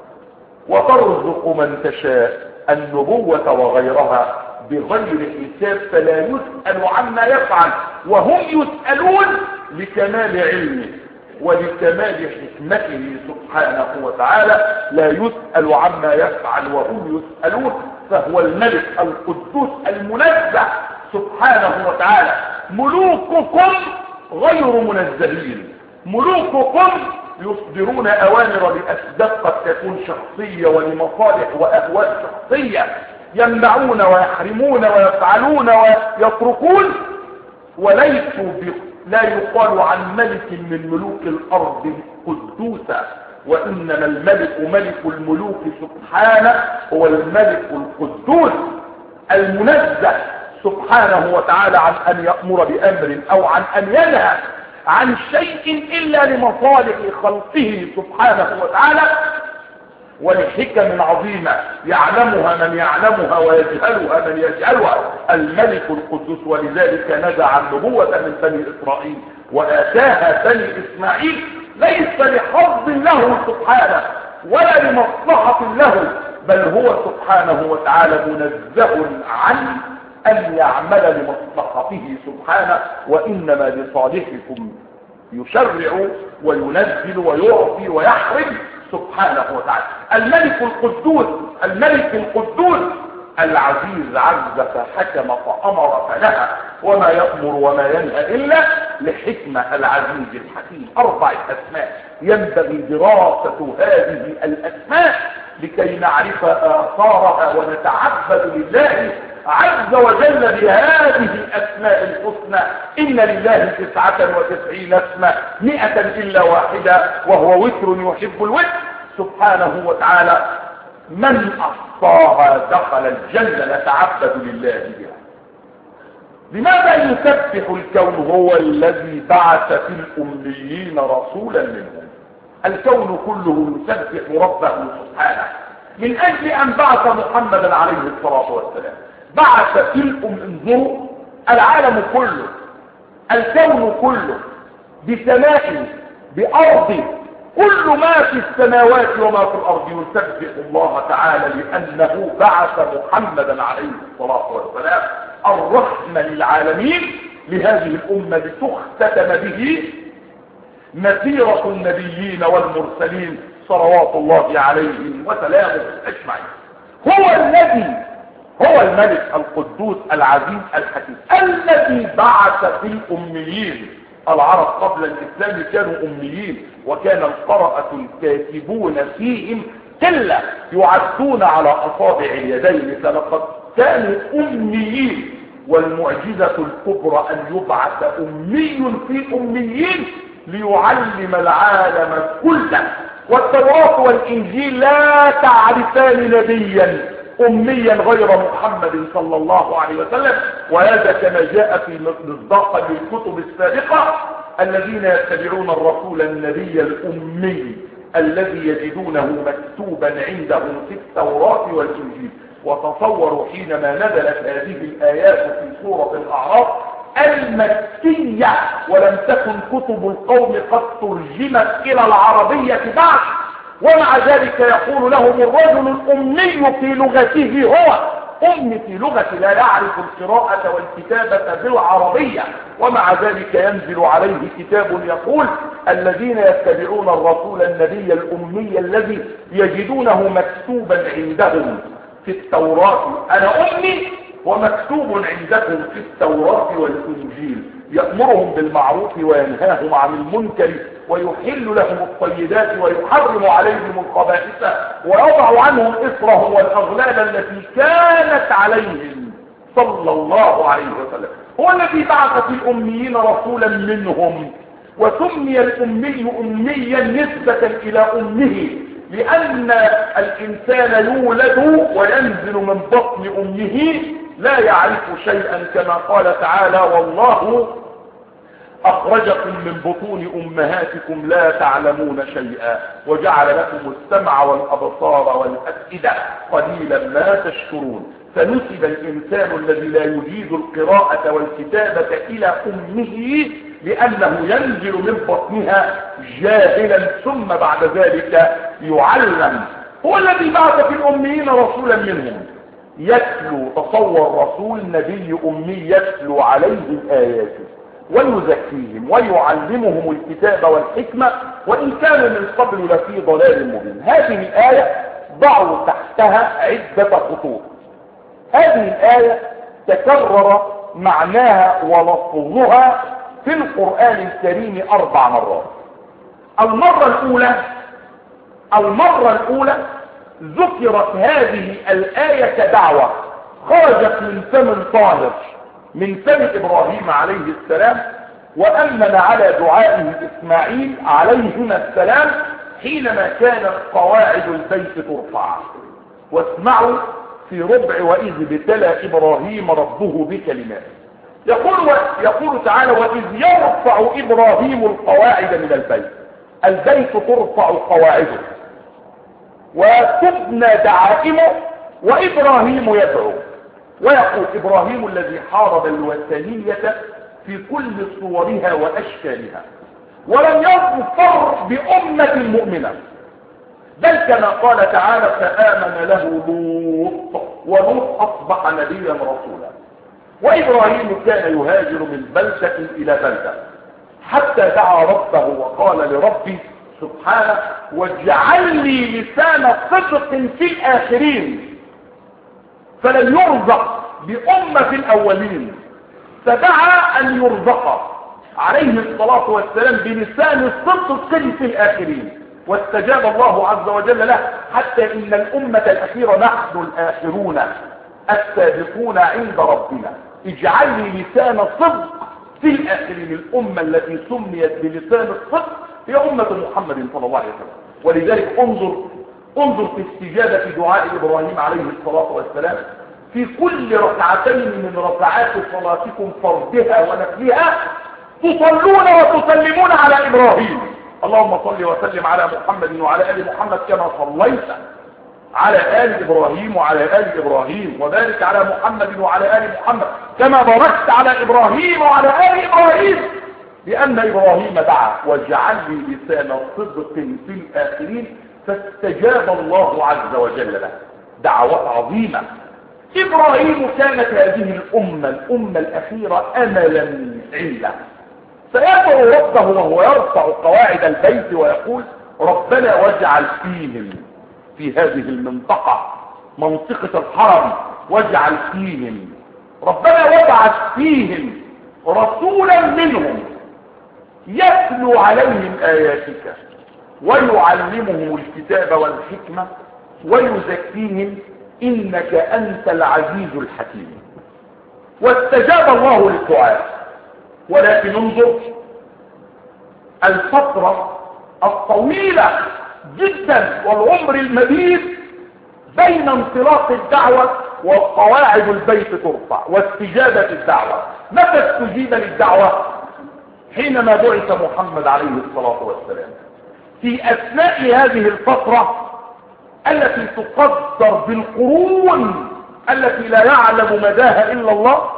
وترزق من تشاء النبوة وغيرها بغير حساب فلا يسأل عما يفعل وهم يسألون لكمال علمه ولكمال حكمته سبحانه وتعالى. لا يسأل عما يفعل وهم يسألون، فهو الملك القدوس المنزه سبحانه وتعالى. ملوككم غير منزهين، ملوككم يصدرون اوامر لاسباب قد تكون شخصية ولمصالح واهواء شخصية، يمنعون ويحرمون ويفعلون ويتركون، وليسوا لا يقال عن ملك من ملوك الارض قدوسا، وانما الملك ملك الملوك سبحانه هو الملك القدوس المنزه سبحانه وتعالى عن ان يأمر بامر او عن ان ينهى عن شيء الا لمصالح خلقه سبحانه وتعالى ولحكم عظيمة يعلمها من يعلمها ويجهلها من يجهلها الملك القدوس. ولذلك نزع النبوة من بني إسرائيل وآتاها بني إسماعيل ليس لحظ له سبحانه ولا لمصلحة له، بل هو سبحانه وتعالى منزه عن أن يعمل لمصلحته سبحانه، وإنما لصالحكم يشرع وينزل ويعطي ويحرم سبحانه وتعالى. الملك القدوس الملك القدوس العزيز عز فحكم فأمر فنهى وما يأمر وما ينهى إلا لحكمة العزيز الحكيم. أربعة أسماء ينبغي دراسة هذه الأسماء لكي نعرف آثارها ونتعبد لله عز وجل بهذه الأسماء الحسنى. إن لله تسعة وتسعين اسما مئة إلا واحدة وهو وتر يحب الوتر سبحانه وتعالى. من أحصاها دخل الجنة. نتعبد لله بها. لماذا يسبح الكون؟ هو الذي بعث في الأميين رسولا منهم. الكون كله يسبح ربه سبحانه من أجل أن بعث محمدا عليه الصلاة والسلام. بعث في الأم انظروا العالم كله الكون كله بسماء بأرض كل ما في السماوات وما في الأرض يسبح الله تعالى لأنه بعث محمدا عليه الصلاة والسلام الرحمة للعالمين لهذه الأمة لتختتم به مسيرة النبيين والمرسلين صلوات الله عليهم وسلامه أجمعين. هو الذي هو الملك القدوس العزيز الحكيم الذي بعث في الأميين. العرب قبل الإسلام كانوا أميين، وكان القرأة الكاتبون فيهم قلة يعدون على أصابع اليدين، فلقد كانوا أميين. والمعجزة الكبرى أن يبعث أمي في أميين ليعلم العالم كله. والتوراة والإنجيل لا تعرفان نبيا أميا غير محمد صلى الله عليه وسلم، وهذا كما جاء في مصداقا للكتب السابقة الذين يتبعون الرسول النبي الأمي الذي يجدونه مكتوبا عندهم في التوراة والإنجيل. وتصوروا حينما نزلت هذه الآيات في سورة الأعراف المكية ولم تكن كتب القوم قد ترجمت إلى العربية بعد، ومع ذلك يقول لهم الرجل الأمي في لغته هو أمي في لغته لا يعرف القراءة والكتابة بالعربية، ومع ذلك ينزل عليه كتاب يقول الذين يتبعون الرسول النبي الأمي الذي يجدونه مكتوبا عندهم في التوراة. أنا أمي ومكتوب عندكم في التوراة والإنجيل يأمرهم بالمعروف وينهاهم عن المنكر ويحل لهم الطيبات ويحرم عليهم الخبائث ويضع عنهم إصرهم والأغلال التي كانت عليهم صلى الله عليه وسلم. هو الذي بعث في الأميين رسولا منهم وسمي الأمي أميا نسبة إلى أمه، لأن الإنسان يولد وينزل من بطن أمه لا يعرف شيئا، كما قال تعالى: والله أخرجكم من بطون أمهاتكم لا تعلمون شيئا وجعل لكم السمع والأبصار والأفئدة قليلا ما تشكرون. فنسب الإنسان الذي لا يجيد القراءة والكتابة إلى أمه لأنه ينزل من بطنها جاهلا ثم بعد ذلك يعلم. هو الذي بعث في الأميين رسولا منهم يتلو. تصور رسول نبي أمي يتلو عليهم آياته ويزكيهم ويعلمهم الكتاب والحكمة وإن كانوا من قبل لفي ضلال مبين. هذه الآية ضعوا تحتها عدة خطوط. هذه الآية تكرر معناها ولفظها في القرآن الكريم أربع مرات. المرة الأولى المرة الأولى ذكرت هذه الآية كدعوة خرجت من فم طاهر من فم إبراهيم عليه السلام، وأمن على دعائه إسماعيل عليهما السلام حينما كانت قواعد البيت ترفع. واسمعوا في ربع وإذ ابتلى إبراهيم ربه بكلمات. يقول, يقول تعالى: وإذ يرفع إبراهيم القواعد من البيت. البيت ترفع قواعده وتبنى دعائمه وإبراهيم يدعو. ويقول: إبراهيم الذي حارب الوثنية في كل صورها وأشكالها ولم يظفر بأمة مؤمنة، بل كما قال تعالى: فآمن له لوط ولوط أصبح نبيا رسولا. وإبراهيم كان يهاجر من بلدة إلى بلدة حتى دعا ربه وقال لربي سبحانه: واجعل لي لسان صدق في الآخرين. فلن يرزق بأمة الأولين، فدعا أن يرزق عليه الصلاة والسلام بلسان الصدق في الآخرين، واستجاب الله عز وجل له، حتى إن الأمة الأخيرة نحن الآخرون السابقون عند ربنا. اجعل لي لسان صدق في الآخرين. الأمة التي سميت بلسان الصدق هي أمة محمد صلى الله عليه وسلم. ولذلك انظر انظر في استجابة دعاء إبراهيم عليه الصلاة والسلام في كل ركعتين من ركعات صلاتكم فرضها ونفلها تصلون وتسلمون على إبراهيم. اللهم صل وسلم على محمد وعلى آل محمد كما صليت على آل إبراهيم وعلى آل إبراهيم، وبارك على محمد وعلى آل محمد كما باركت على إبراهيم وعلى آل إبراهيم. لأن إبراهيم دعا: واجعل لي لسان صدق في الآخرين، فاستجاب الله عز وجل له. دعوة عظيمة. إبراهيم كانت هذه الأمة الأمة الأخيرة أملا عنده. سيدعو ربه وهو يرفع قواعد البيت ويقول: ربنا واجعل فيهم، في هذه المنطقة منطقة الحرم، واجعل فيهم، ربنا وابعث فيهم رسولا منهم يتلو عليهم آياتك ويعلمهم الكتاب والحكمة ويزكيهم إنك أنت العزيز الحكيم. واستجاب الله للدعاء. ولكن انظر الفترة الطويلة جدا والعمر المديد بين انطلاق الدعوة وقواعد البيت ترفع واستجابة الدعوة. متى استجيب للدعوة؟ حينما بعث محمد عليه الصلاة والسلام. في أثناء هذه الفترة التي تقدر بالقرون التي لا يعلم مداها إلا الله،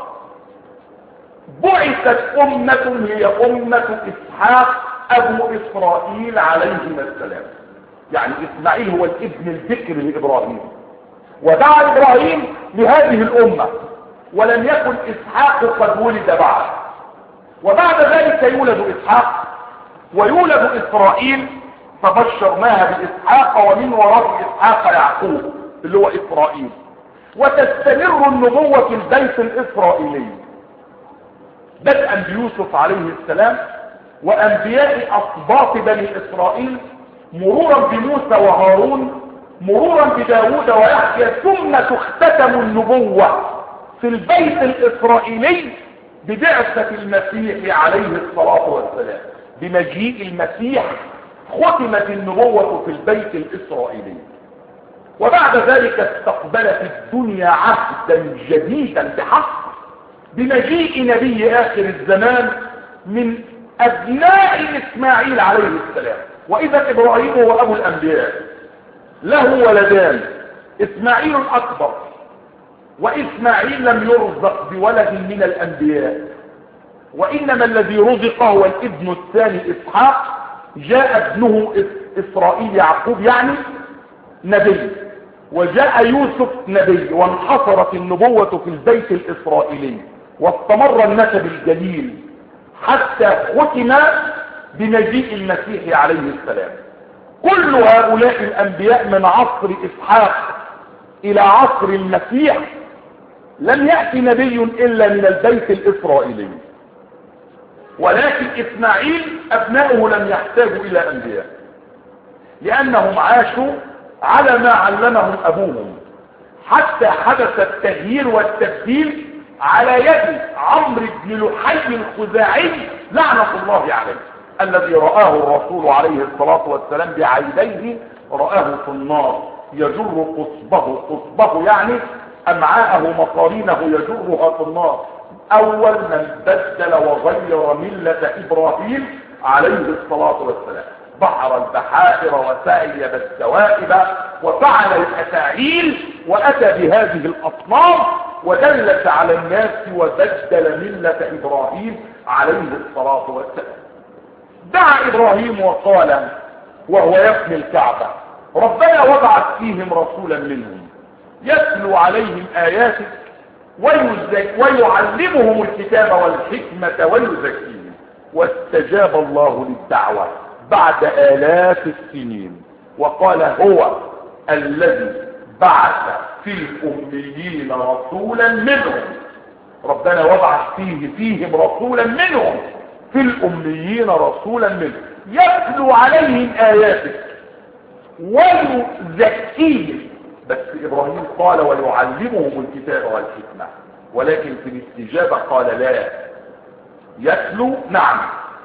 بعثت أمة هي أمة إسحاق أبو إسرائيل عليهما السلام. يعني إسماعيل هو الابن الذكر لإبراهيم، ودعا إبراهيم لهذه الأمة، ولم يكن إسحاق قد ولد بعد. وبعد ذلك يولد إسحاق ويولد إسرائيل، فبشرناها بإسحاق ومن وراء إسحاق يعقوب اللي هو إسرائيل. وتستمر النبوة في البيت الإسرائيلي بدءا بيوسف عليه السلام وأنبياء أصباط بني إسرائيل، مرورا بموسى وهارون، مرورا بداود ويحيى، ثم تختتم النبوة في البيت الإسرائيلي ببعثة المسيح عليه الصلاة والسلام. بمجيء المسيح ختمت النبوة في البيت الإسرائيلي، وبعد ذلك استقبلت الدنيا عهدا جديدا بحق بمجيء نبي آخر الزمان من أبناء إسماعيل عليه السلام. وإذا إبراهيم هو أبو الأنبياء، له ولدان، إسماعيل الأكبر، وإسماعيل لم يرزق بولد من الأنبياء، وإنما الذي رزق هو الابن الثاني إسحاق. جاء ابنه إسرائيل يعقوب يعني نبي، وجاء يوسف نبي، وانحصرت النبوة في البيت الإسرائيلي، واستمر النسب الجليل حتى ختم بمجيء المسيح عليه السلام. كل هؤلاء الأنبياء من عصر إسحاق إلى عصر المسيح لم يأتي نبي إلا من البيت الإسرائيلي، ولكن إسماعيل أبناؤه لم يحتاجوا إلى أنبياء، لأنهم عاشوا على ما علمهم أبوهم، حتى حدث التغيير والتبديل على يد عمرو بن لحي الخزاعي لعنة الله عليه، الذي رآه الرسول عليه الصلاة والسلام بعينيه، رآه في النار يجر قصبه، قصبه يعني أمعاءه مصارينه يجرها في النار. أول من بدل وغير ملة إبراهيم عليه الصلاة والسلام، بحر البحائر وسعي بالسوائب وفعل الأفاعيل وأتى بهذه الأصنام ودلت على الناس وبدل ملة إبراهيم عليه الصلاة والسلام. دعا إبراهيم وقال وهو يبني الكعبة: ربنا وابعث فيهم رسولا منهم يتلو عليهم آياتك ويعلمهم الكتاب والحكمة ويزكيهم. واستجاب الله للدعوة بعد آلاف السنين، وقال هو الذي بعث في الأميين رسولا منهم. ربنا وابعث فيه فيهم رسولا منهم، في الأميين رسولا منهم يتلو عليهم آياتك ويزكيهم. بس إبراهيم قال ويعلمهم الكتاب والحكمة، ولكن في الاستجابة قال لا. يتلو نعم،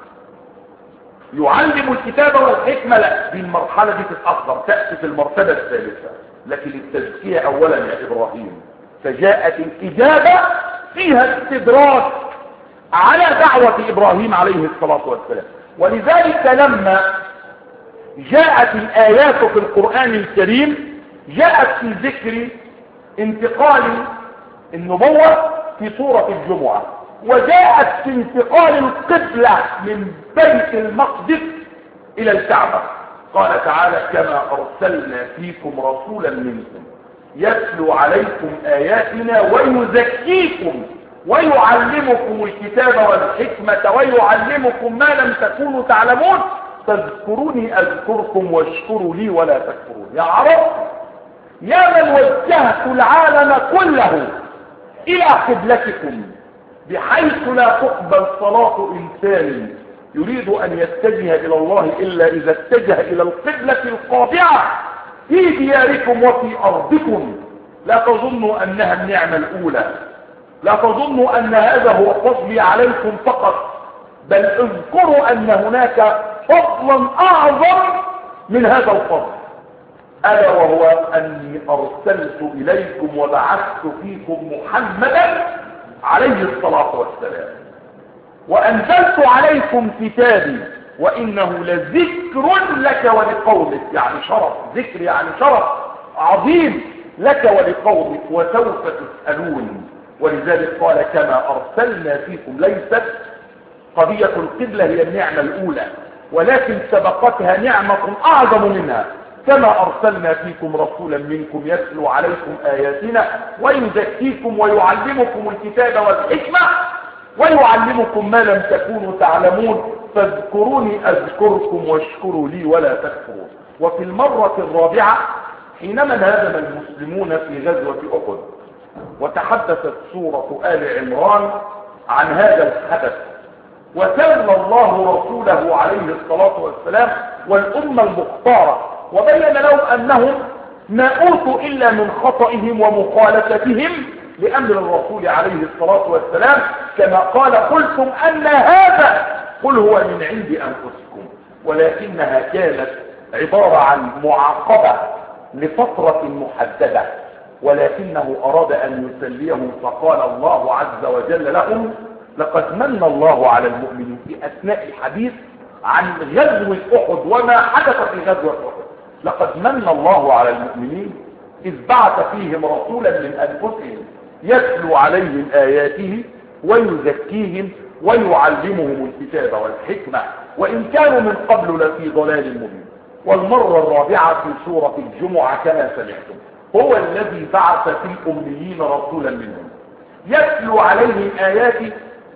يعلم الكتاب والحكمة لا، دي المرحلة دي تتأخر، تأتي في المرتبة الثالثة، لكن التزكية أولا يا إبراهيم. فجاءت الإجابة فيها استدراك على دعوة إبراهيم عليه الصلاة والسلام. ولذلك لما جاءت الآيات في القرآن الكريم جاءت في ذكر انتقال النبوة في سورة الجمعة، وجاءت في انتقال القبلة من بيت المقدس إلى الكعبة. قال تعالى: كما أرسلنا فيكم رسولا منكم يتلو عليكم آياتنا ويزكيكم ويعلمكم الكتاب والحكمة ويعلمكم ما لم تكونوا تعلمون فاذكروني أذكركم واشكروا لي ولا تكفرون. يا عرب، يا من وجهت العالم كله إلى قبلتكم بحيث لا تقبل صلاة إنسان يريد أن يتجه إلى الله إلا إذا اتجه إلى القبلة القاطعة في دياركم وفي أرضكم. لا تظنوا أنها النعمة الأولى، لا تظنوا أن هذا هو فضلي عليكم فقط، بل اذكروا أن هناك فضلا أعظم من هذا الفضل، ألا وهو أني أرسلت إليكم وبعثت فيكم محمدا عليه الصلاة والسلام، وأنزلت عليكم كتابي وإنه لذكر لك ولقومك. يعني شرف، ذكر يعني شرف عظيم لك ولقومك وسوف تسألون. ولذلك قال: كما أرسلنا فيكم. ليست قضية القبلة هي النعمة الأولى، ولكن سبقتها نعمة أعظم منها. كما أرسلنا فيكم رسولا منكم يتلو عليكم آياتنا ويزكيكم ويعلمكم الكتاب والحكمة ويعلمكم ما لم تكونوا تعلمون فاذكروني أذكركم واشكروا لي ولا تكفرون. وفي المرة الرابعة حينما انهزم المسلمون في غزوة أحد وتحدثت سورة آل عمران عن هذا الحدث، وسلم الله رسوله عليه الصلاة والسلام والأمة المختارة وبين لهم أنهم ما أوتوا إلا من خطئهم ومخالفتهم لأمر الرسول عليه الصلاة والسلام، كما قال: قلتم أن هذا قل هو من عند أنفسكم، ولكنها كانت عبارة عن معاقبة لفترة محددة، ولكنه أراد أن يسليهم فقال الله عز وجل لهم لقد من الله على المؤمنين في أثناء الحديث عن غزوة أحد وما حدث في غزوة أحد. لقد من الله على المؤمنين إذ بعث فيهم رسولا من أنفسهم يتلو عليهم آياته ويزكيهم ويعلمهم الكتاب والحكمة وإن كانوا من قبل لفي ضلال مبين. والمرة الرابعة في سورة الجمعة كما سمعتم هو الذي بعث في الأميين رسولا منهم يتلو عليهم آياته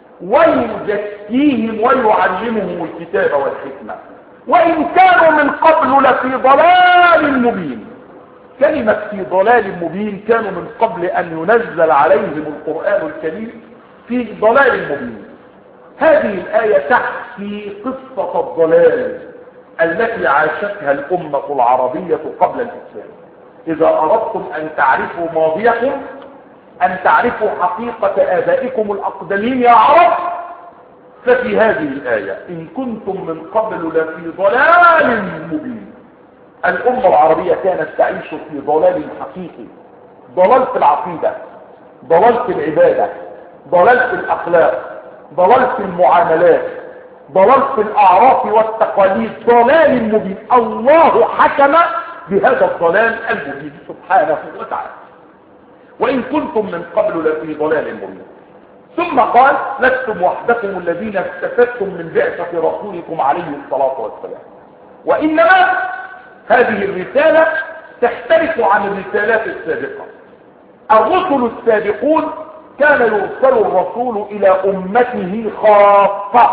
ويزكيهم ويعلمهم الكتاب والحكمة وإن كانوا من قبل لفي ضلال مبين. كلمة في ضلال مبين، كانوا من قبل أن ينزل عليهم القرآن الكريم في ضلال مبين. هذه الآية تحكي قصة الضلال التي عاشتها الأمة العربية قبل الإسلام. إذا أردتم أن تعرفوا ماضيكم، أن تعرفوا حقيقة آبائكم الأقدمين يا عرب، ففي هذه الآية إن كنتم من قبل لفي ضلال مبين. الأمة العربية كانت تعيش في ضلال حقيقي، ضلال في العقيدة، ضلال في العبادة، ضلال في الأخلاق، ضلال في المعاملات، ضلال في الأعراف والتقاليد، ضلال مبين. الله حكم بهذا الضلال المبين سبحانه وتعالى. وإن كنتم من قبل لفي ضلال مبين. ثم قال لستم وحدكم الذين استفدتم من بعثة رسولكم عليه الصلاة والسلام، وإنما هذه الرسالة تختلف عن الرسالات السابقة. الرسل السابقون كان يرسل الرسول إلى أمته خاصة،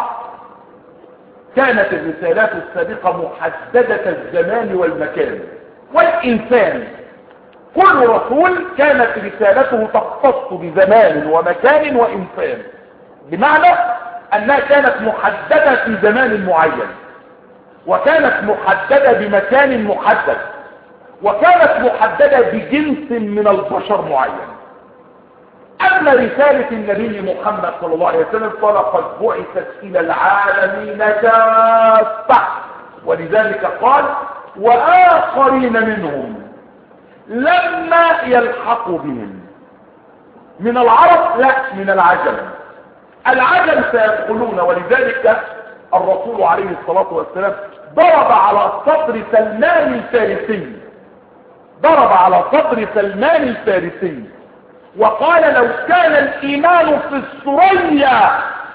كانت الرسالات السابقة محددة الزمان والمكان والإنسان. كل رسول كانت رسالته تختص بزمان ومكان وإنسان، بمعنى أنها كانت محددة في زمان معين، وكانت محددة بمكان محدد، وكانت محددة بجنس من البشر معين. أما رسالة النبي محمد صلى الله عليه وسلم فلقد بعثت إلى العالمين كافة، ولذلك قال وآخرين منهم لما يلحقوا بهم. من العرب لا، من العجم. العجم سيدخلون، ولذلك الرسول عليه الصلاة والسلام ضرب على صدر سلمان الفارسي، ضرب على صدر سلمان الفارسي وقال لو كان الإيمان في الثريا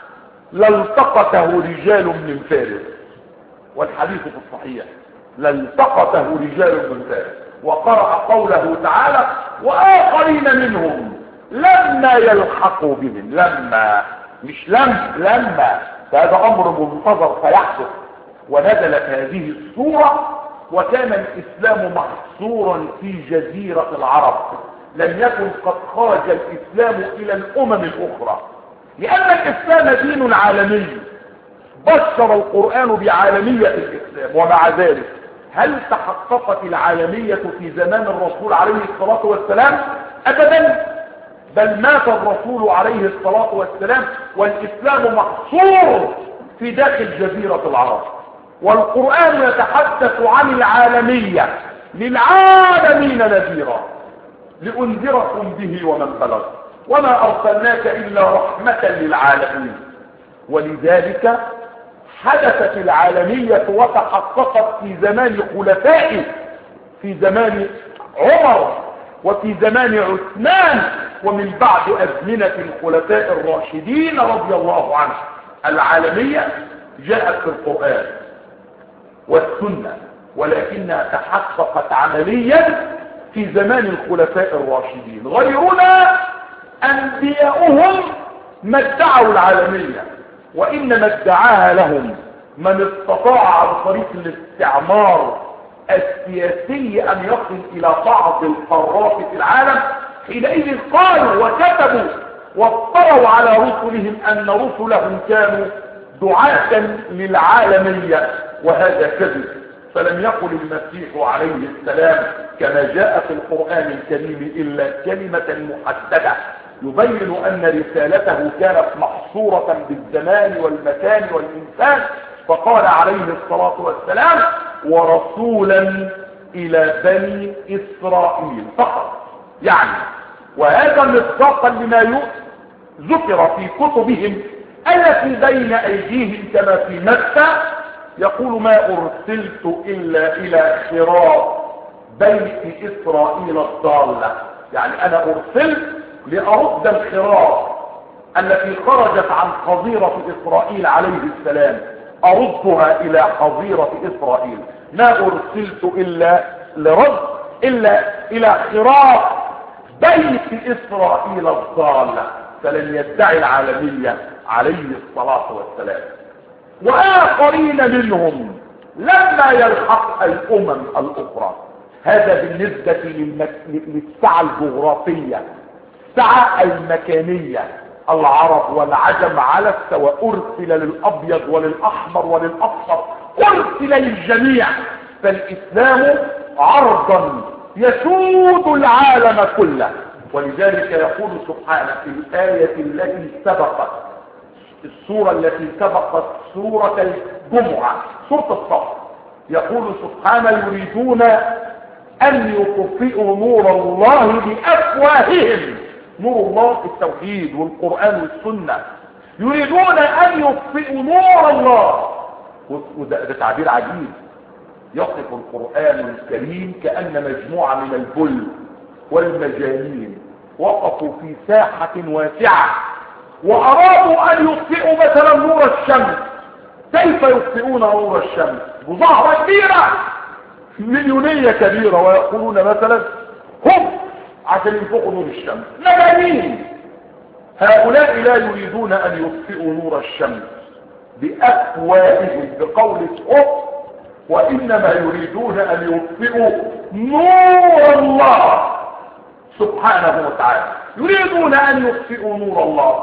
لالتقطه رجال من فارس، والحديث في الصحيح لالتقطه رجال من فارس. وقرأ قوله تعالى وآخرين منهم لما يلحقوا بهم، لما مش لم لما، فهذا أمر منتظر سيحدث. ونزلت هذه السورة وكان الإسلام محصورا في جزيرة العرب، لم يكن قد خرج الإسلام إلى الأمم الأخرى، لأن الإسلام دين عالمي بشر القرآن بعالمية الإسلام. ومع ذلك هل تحققت العالمية في زمان الرسول عليه الصلاة والسلام؟ أبدا، بل مات الرسول عليه الصلاة والسلام والإسلام محصور في داخل جزيرة العرب. والقرآن يتحدث عن العالمية للعالمين نذيرا لأنذركم به ومن بلغ وما أرسلناك إلا رحمة للعالمين. ولذلك حدثت العالمية وتحققت في زمان خلفائه، في زمان عمر وفي زمان عثمان ومن بعد أزمنة الخلفاء الراشدين رضي الله عنهم. العالمية جاءت في القرآن والسنة، ولكنها تحققت عمليا في زمان الخلفاء الراشدين. غيرنا أنبياؤهم ما ادعوا العالمية، وإنما ادعاها لهم من استطاع عن طريق الاستعمار السياسي أن يصل إلى بعض القارات في العالم. حينئذ قالوا وكتبوا وافتروا على رسلهم أن رسلهم كانوا دعاة للعالمية، وهذا كذب. فلم يقل المسيح عليه السلام كما جاء في القرآن الكريم إلا كلمة محددة يبين أن رسالته كانت محصورة بالزمان والمكان والإنسان، فقال عليه الصلاة والسلام ورسولا إلى بني إسرائيل فقط. يعني وهذا مصداقا لما ذكر في كتبهم التي بين أيديهم كما في مكة، يقول ما أرسلت إلا إلى خراف بيت إسرائيل الضالة. يعني أنا أرسلت لأرد الخراف التي خرجت عن حظيرة إسرائيل عليه السلام، أردها إلى حظيرة إسرائيل. ما أرسلت إلا لرد إلا إلى خراف بيت إسرائيل الضالة، فلن يدعي العالمية عليه الصلاة والسلام. وآخرين منهم لما يلحق الأمم الأخرى. هذا بالنسبة للسعة الجغرافية. السعة المكانية، العرب والعجم على السواء، أرسل للأبيض وللأحمر وللأصفر، أرسل للجميع. فالإسلام عرضا يسود العالم كله. ولذلك يقول سبحانه في الآية التي سبقت، السورة التي سبقت سورة الجمعة، سورة الصف، يقول سبحانه يريدون أن يطفئوا نور الله بأفواههم. نور الله التوحيد والقرآن والسنة. يريدون أن يطفئوا نور الله، وده تعبير عجيب. يصف القرآن الكريم كأن مجموعة من البل والمجانين وقفوا في ساحة واسعة وأرادوا أن يطفئوا مثلا نور الشمس. كيف يطفئون نور الشمس؟ بظهرة كبيرة، مليونية كبيرة، ويقولون مثلا هم عشان ينفقوا نور الشمس مجانين. هؤلاء لا يريدون أن يطفئوا نور الشمس بأفواههم بقول هم، وإنما يريدون أن يطفئوا نور الله سبحانه وتعالى. يريدون أن يطفئوا نور الله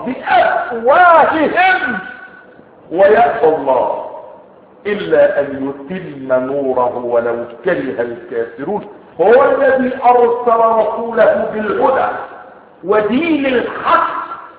بأفواههم ويأبى الله إلا أن يتم نوره ولو كره الكافرون. هو الذي أرسل رسوله بالهدى ودين الحق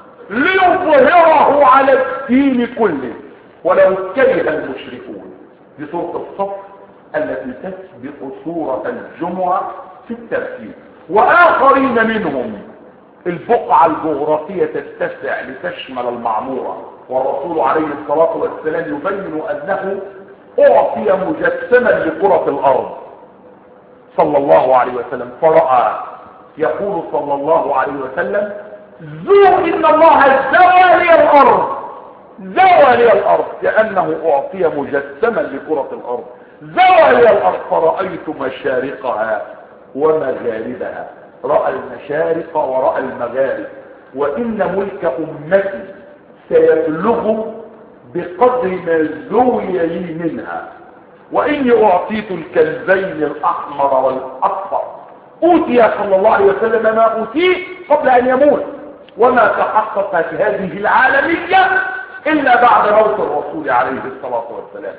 ليظهره على الدين كله ولو كره المشركون. في سورة الصف التي تسبق سورة الجمعة في الترتيب. وآخرين منهم البقعة الجغرافية تتسع لتشمل المعمورة، والرسول عليه الصلاة والسلام يبين أنه أعطي مجسما لكرة الأرض صلى الله عليه وسلم، فرأى يقول صلى الله عليه وسلم زو إن الله زوى لي الأرض، زوى لي الأرض، كأنه أعطي مجسما لكرة الأرض. زوى لي الأرض فرأيت مشارقها ومغاربها. رأى المشارق ورأى المغارب. وإن ملك أمتي سيبلغ بقدر ما زوي لي منها. وإني أعطيت الكنزين الأحمر والأصفر. أوتي صلى الله عليه وسلم ما أوتيه قبل أن يموت، وما تحققت هذه العالمية إلا بعد موت الرسول عليه الصلاة والسلام.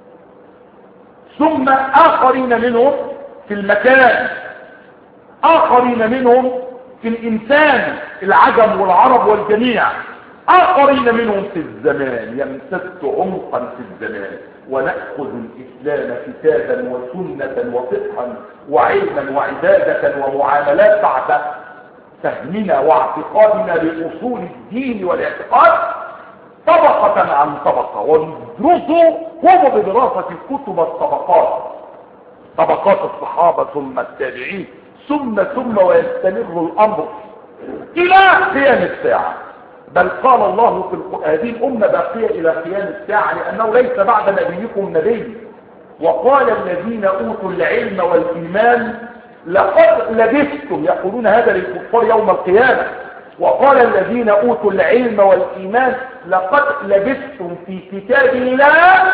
ثم آخرين منهم في المكان، آخرين منهم في الإنسان، العجم والعرب والجميع. آخرين منهم في الزمان، يمتد عمقا في الزمان. ونأخذ الإسلام كتابا وسنة وفقها وعلما وعبادة ومعاملات بعد فهمنا واعتقادنا لأصول الدين والاعتقاد طبقة عن طبقة، وندرسه هو بدراسة كتب الطبقات، طبقات الصحابة ثم التابعين ثم ثم ويستمر الأمر إلى قيام الساعة. بل قال الله في القرآن هذه الأمة باقية إلى قيام الساعة لأنه ليس بعد نبيكم نبي. وقال الذين أوتوا العلم والإيمان لقد لبثتم، يقولون هذا للكفار يوم القيامة. وقال الذين أوتوا العلم والإيمان لقد لبثتم في كتاب الله،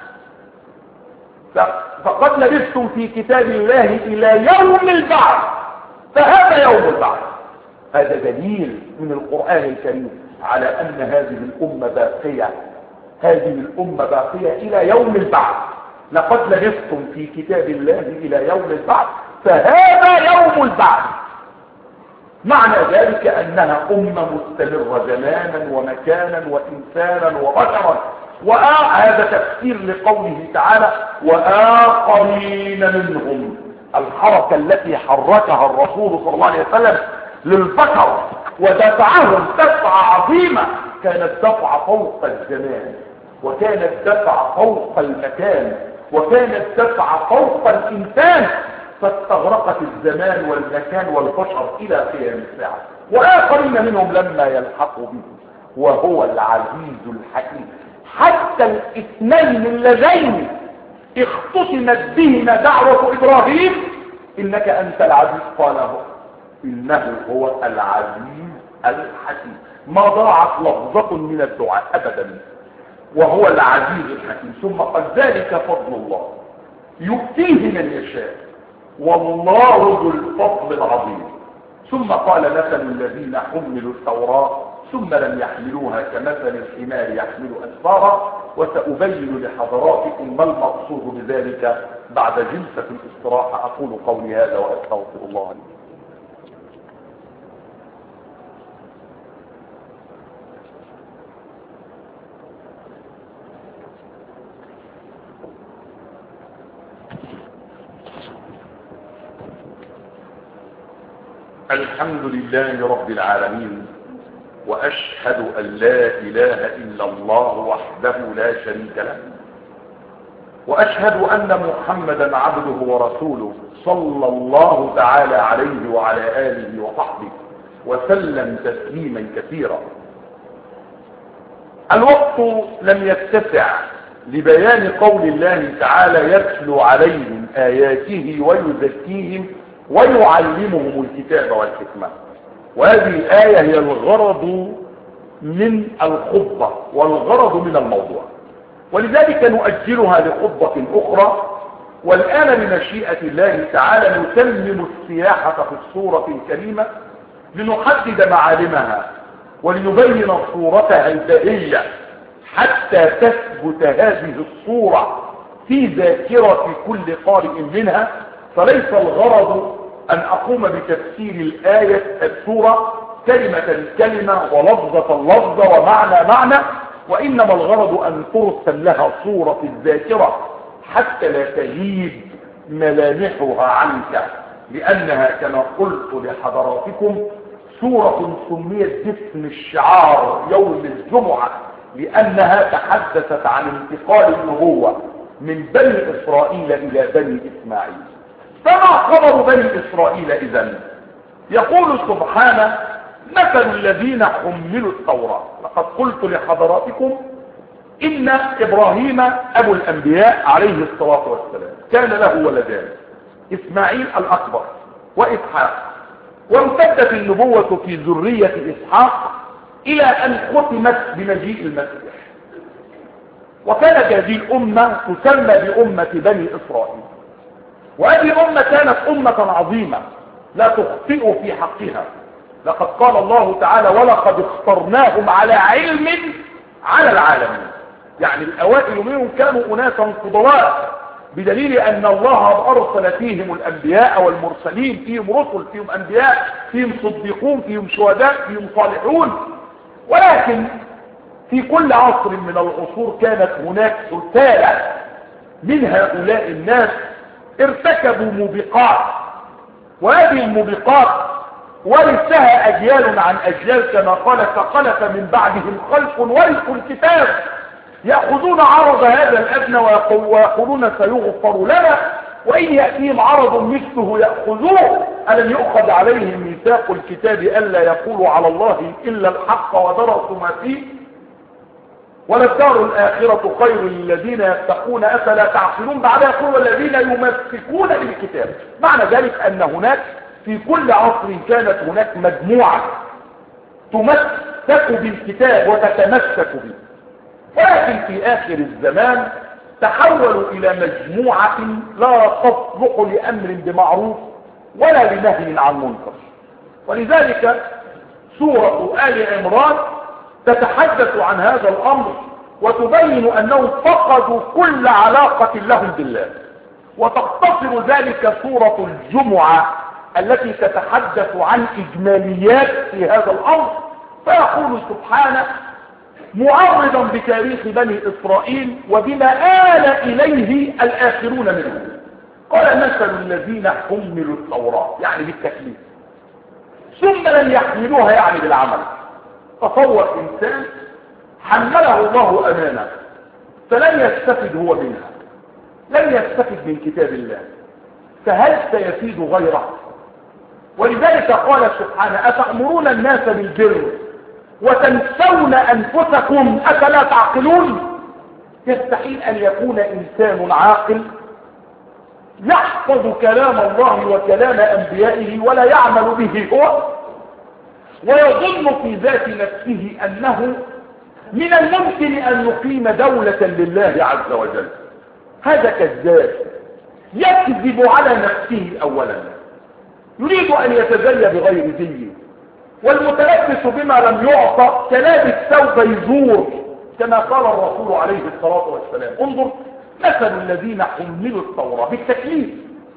فقد لبثتم في كتاب الله إلى يوم البعث، فهذا يوم البعث. هذا دليل من القرآن الكريم على أن هذه الأمة باقية، هذه الأمة باقية إلى يوم البعث. لقد لبثتم في كتاب الله إلى يوم البعث، فهذا يوم البعث. معنى ذلك أنها أمة مستمرة زمانا ومكانا وإنسانا وبشرا. وهذا تفسير لقوله تعالى وآخرين منهم، الحركة التي حركها الرسول صلى الله عليه وسلم للبشر ودفعهم دفعة عظيمة، كانت دفعة فوق الزمان، وكانت دفعة فوق المكان، وكانت دفعة فوق الإنسان، فاستغرقت الزمان والمكان والبشر إلى قيام الساعة. وآخرين منهم لما يلحقوا به وهو العزيز الحكيم. حتى الاثنين اللذين اختصمت بهما دعوة إبراهيم إنك أنت العزيز قال هو إنه هو العزيز الحكيم، ما ضاعت لفظة من الدعاء أبدا، وهو العزيز الحكيم. ثم قال ذلك فضل الله يؤتيه من يشاء والله ذو الفضل العظيم. ثم قال مثل الذين حملوا التوراة ثم لم يحملوها كمثل الحمار يحمل أسفارا. وسأبين لحضراتكم ما المقصود بذلك بعد جلسة الاستراحة. أقول قولي هذا وأستغفر الله لي. الحمد لله رب العالمين، وأشهد أن لا إله إلا الله وحده لا شريك له، وأشهد أن محمدا عبده ورسوله صلى الله تعالى عليه وعلى آله وصحبه وسلم تسليما كثيرا. الوقت لم يتسع لبيان قول الله تعالى يتلو عليهم آياته ويزكيهم ويعلمهم الكتاب والحكمة. وهذه الآية هي الغرض من الخطبة والغرض من الموضوع، ولذلك نؤجلها لخطبة أخرى. والآن بمشيئة الله تعالى نتمم السياحة في السورة الكريمة لنحدد معالمها ولنبين صورتها البهية حتى تثبت هذه الصورة في ذاكرة كل قارئ منها. فليس الغرض أن أقوم بتفسير الآية السورة كلمة كلمة ولفظة لفظة ومعنى معنى، وإنما الغرض أن ترسم لها صورة في الذاكرة حتى لا تغيب ملامحها عنك، لأنها كما قلت لحضراتكم سورة سميت باسم الشعار يوم الجمعة، لأنها تحدثت عن انتقال النبوة من بني إسرائيل إلى بني إسماعيل. فما خبر بني إسرائيل إذن؟ يقول سبحانه مثل الذين حملوا التوراة. لقد قلت لحضراتكم إن إبراهيم أبو الأنبياء عليه الصلاة والسلام كان له ولدان، إسماعيل الأكبر وإسحاق، وامتدت النبوة في ذرية إسحاق إلى أن ختمت بمجيء المسيح. وكانت هذه الأمة تسمى بأمة بني إسرائيل، وهذه الأمة كانت أمة عظيمة لا تخطئ في حقها. لقد قال الله تعالى ولقد اخترناهم على علم على العالمين، يعني الأوائل منهم كانوا أناسا فضلاء، بدليل أن الله أرسل فيهم الأنبياء والمرسلين، فيهم رسل، فيهم أنبياء، فيهم صديقون، فيهم شهداء، فيهم صالحون. ولكن في كل عصر من العصور كانت هناك سلسلة من هؤلاء الناس ارتكبوا موبقات، وهذه الموبقات ورثها أجيال عن أجيال، كما قال فخلف من بعدهم خلف ورثوا الكتاب يأخذون عرض هذا الأدنى ويقولون سيغفر لنا، وإن يأتيهم عرض مثله يأخذوه. ألم يؤخذ عليهم ميثاق الكتاب ألا يقولوا على الله إلا الحق ودرسوا ما فيه وللدار الآخرة خير للذين يتقون أفلا تعقلون. بعد يقول والذين يمسكون بالكتاب. معنى ذلك أن هناك في كل عصر كانت هناك مجموعة تمسك بالكتاب وتتمسك به، ولكن في آخر الزمان تحولوا إلى مجموعة لا تصلح لأمر بمعروف ولا لنهي عن منكر. ولذلك سورة آل عمران تتحدث عن هذا الأمر وتبين أنهم فقدوا كل علاقة لهم بالله. وتختصر ذلك سورة الجمعة التي تتحدث عن إجماليات في هذا الأمر، فيقول سبحانه معرضا بتاريخ بني إسرائيل وبما آل إليه الآخرون منهم، قال مثل الذين حملوا التوراة يعني بالتكليف ثم لم يحملوها يعني بالعمل. تصور إنسان حمله الله أمانة فلن يستفد هو منها، لن يستفد من كتاب الله، فهل سيفيد غيره؟ ولذلك قال سبحانه أتأمرون الناس بالبر وتنسون أنفسكم أفلا تعقلون. يستحيل أن يكون إنسان عاقل يحفظ كلام الله وكلام أنبيائه ولا يعمل به هو، ويظن في ذات نفسه أنه من الممكن أن يقيم دولة لله عز وجل. هذا كذاب يكذب على نفسه أولا، يريد أن يتزي بغير زيه، والمتلبس بما لم يعطى كلابس ثوب يزور كما قال الرسول عليه الصلاة والسلام. انظر مثل الذين حملوا التوراة بالتكليف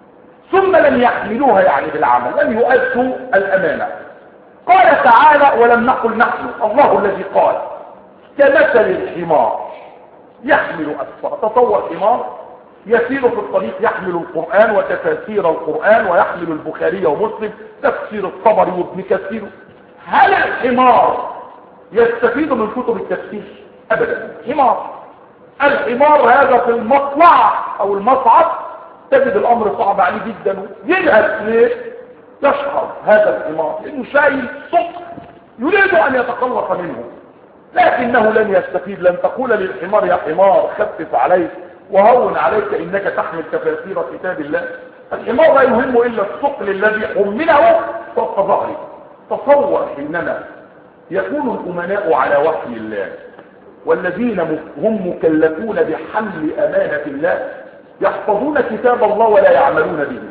ثم لم يحملوها يعني بالعمل، لم يؤدوا الأمانة. قال تعالى ولم نقل نحن، الله الذي قال كمثل الحمار يحمل أسفار. تصور حمار يسير في الطريق يحمل القرآن وتفاسير القرآن ويحمل البخاري ومسلم تفسير الطبري وابن كثير. هل الحمار يستفيد من كتب التفسير؟ أبدا. حمار الحمار هذا في المطلع أو المصعد تجد الأمر صعب عليه جدا، يذهب ليه؟ يشعر هذا الحمار لأنه شايل صدق يريد أن يتخلص منه، لكنه لن يستفيد. لن تقول للحمار يا حمار خفف عليك وهون عليك إنك تحمل تفاسير كتاب الله. الحمار لا يهمه إلا الثقل الذي حمله فوق ظهره. تصور حينما يكون الأمناء على وحي الله والذين هم مكلفون بحمل أمانة الله يحفظون كتاب الله ولا يعملون به،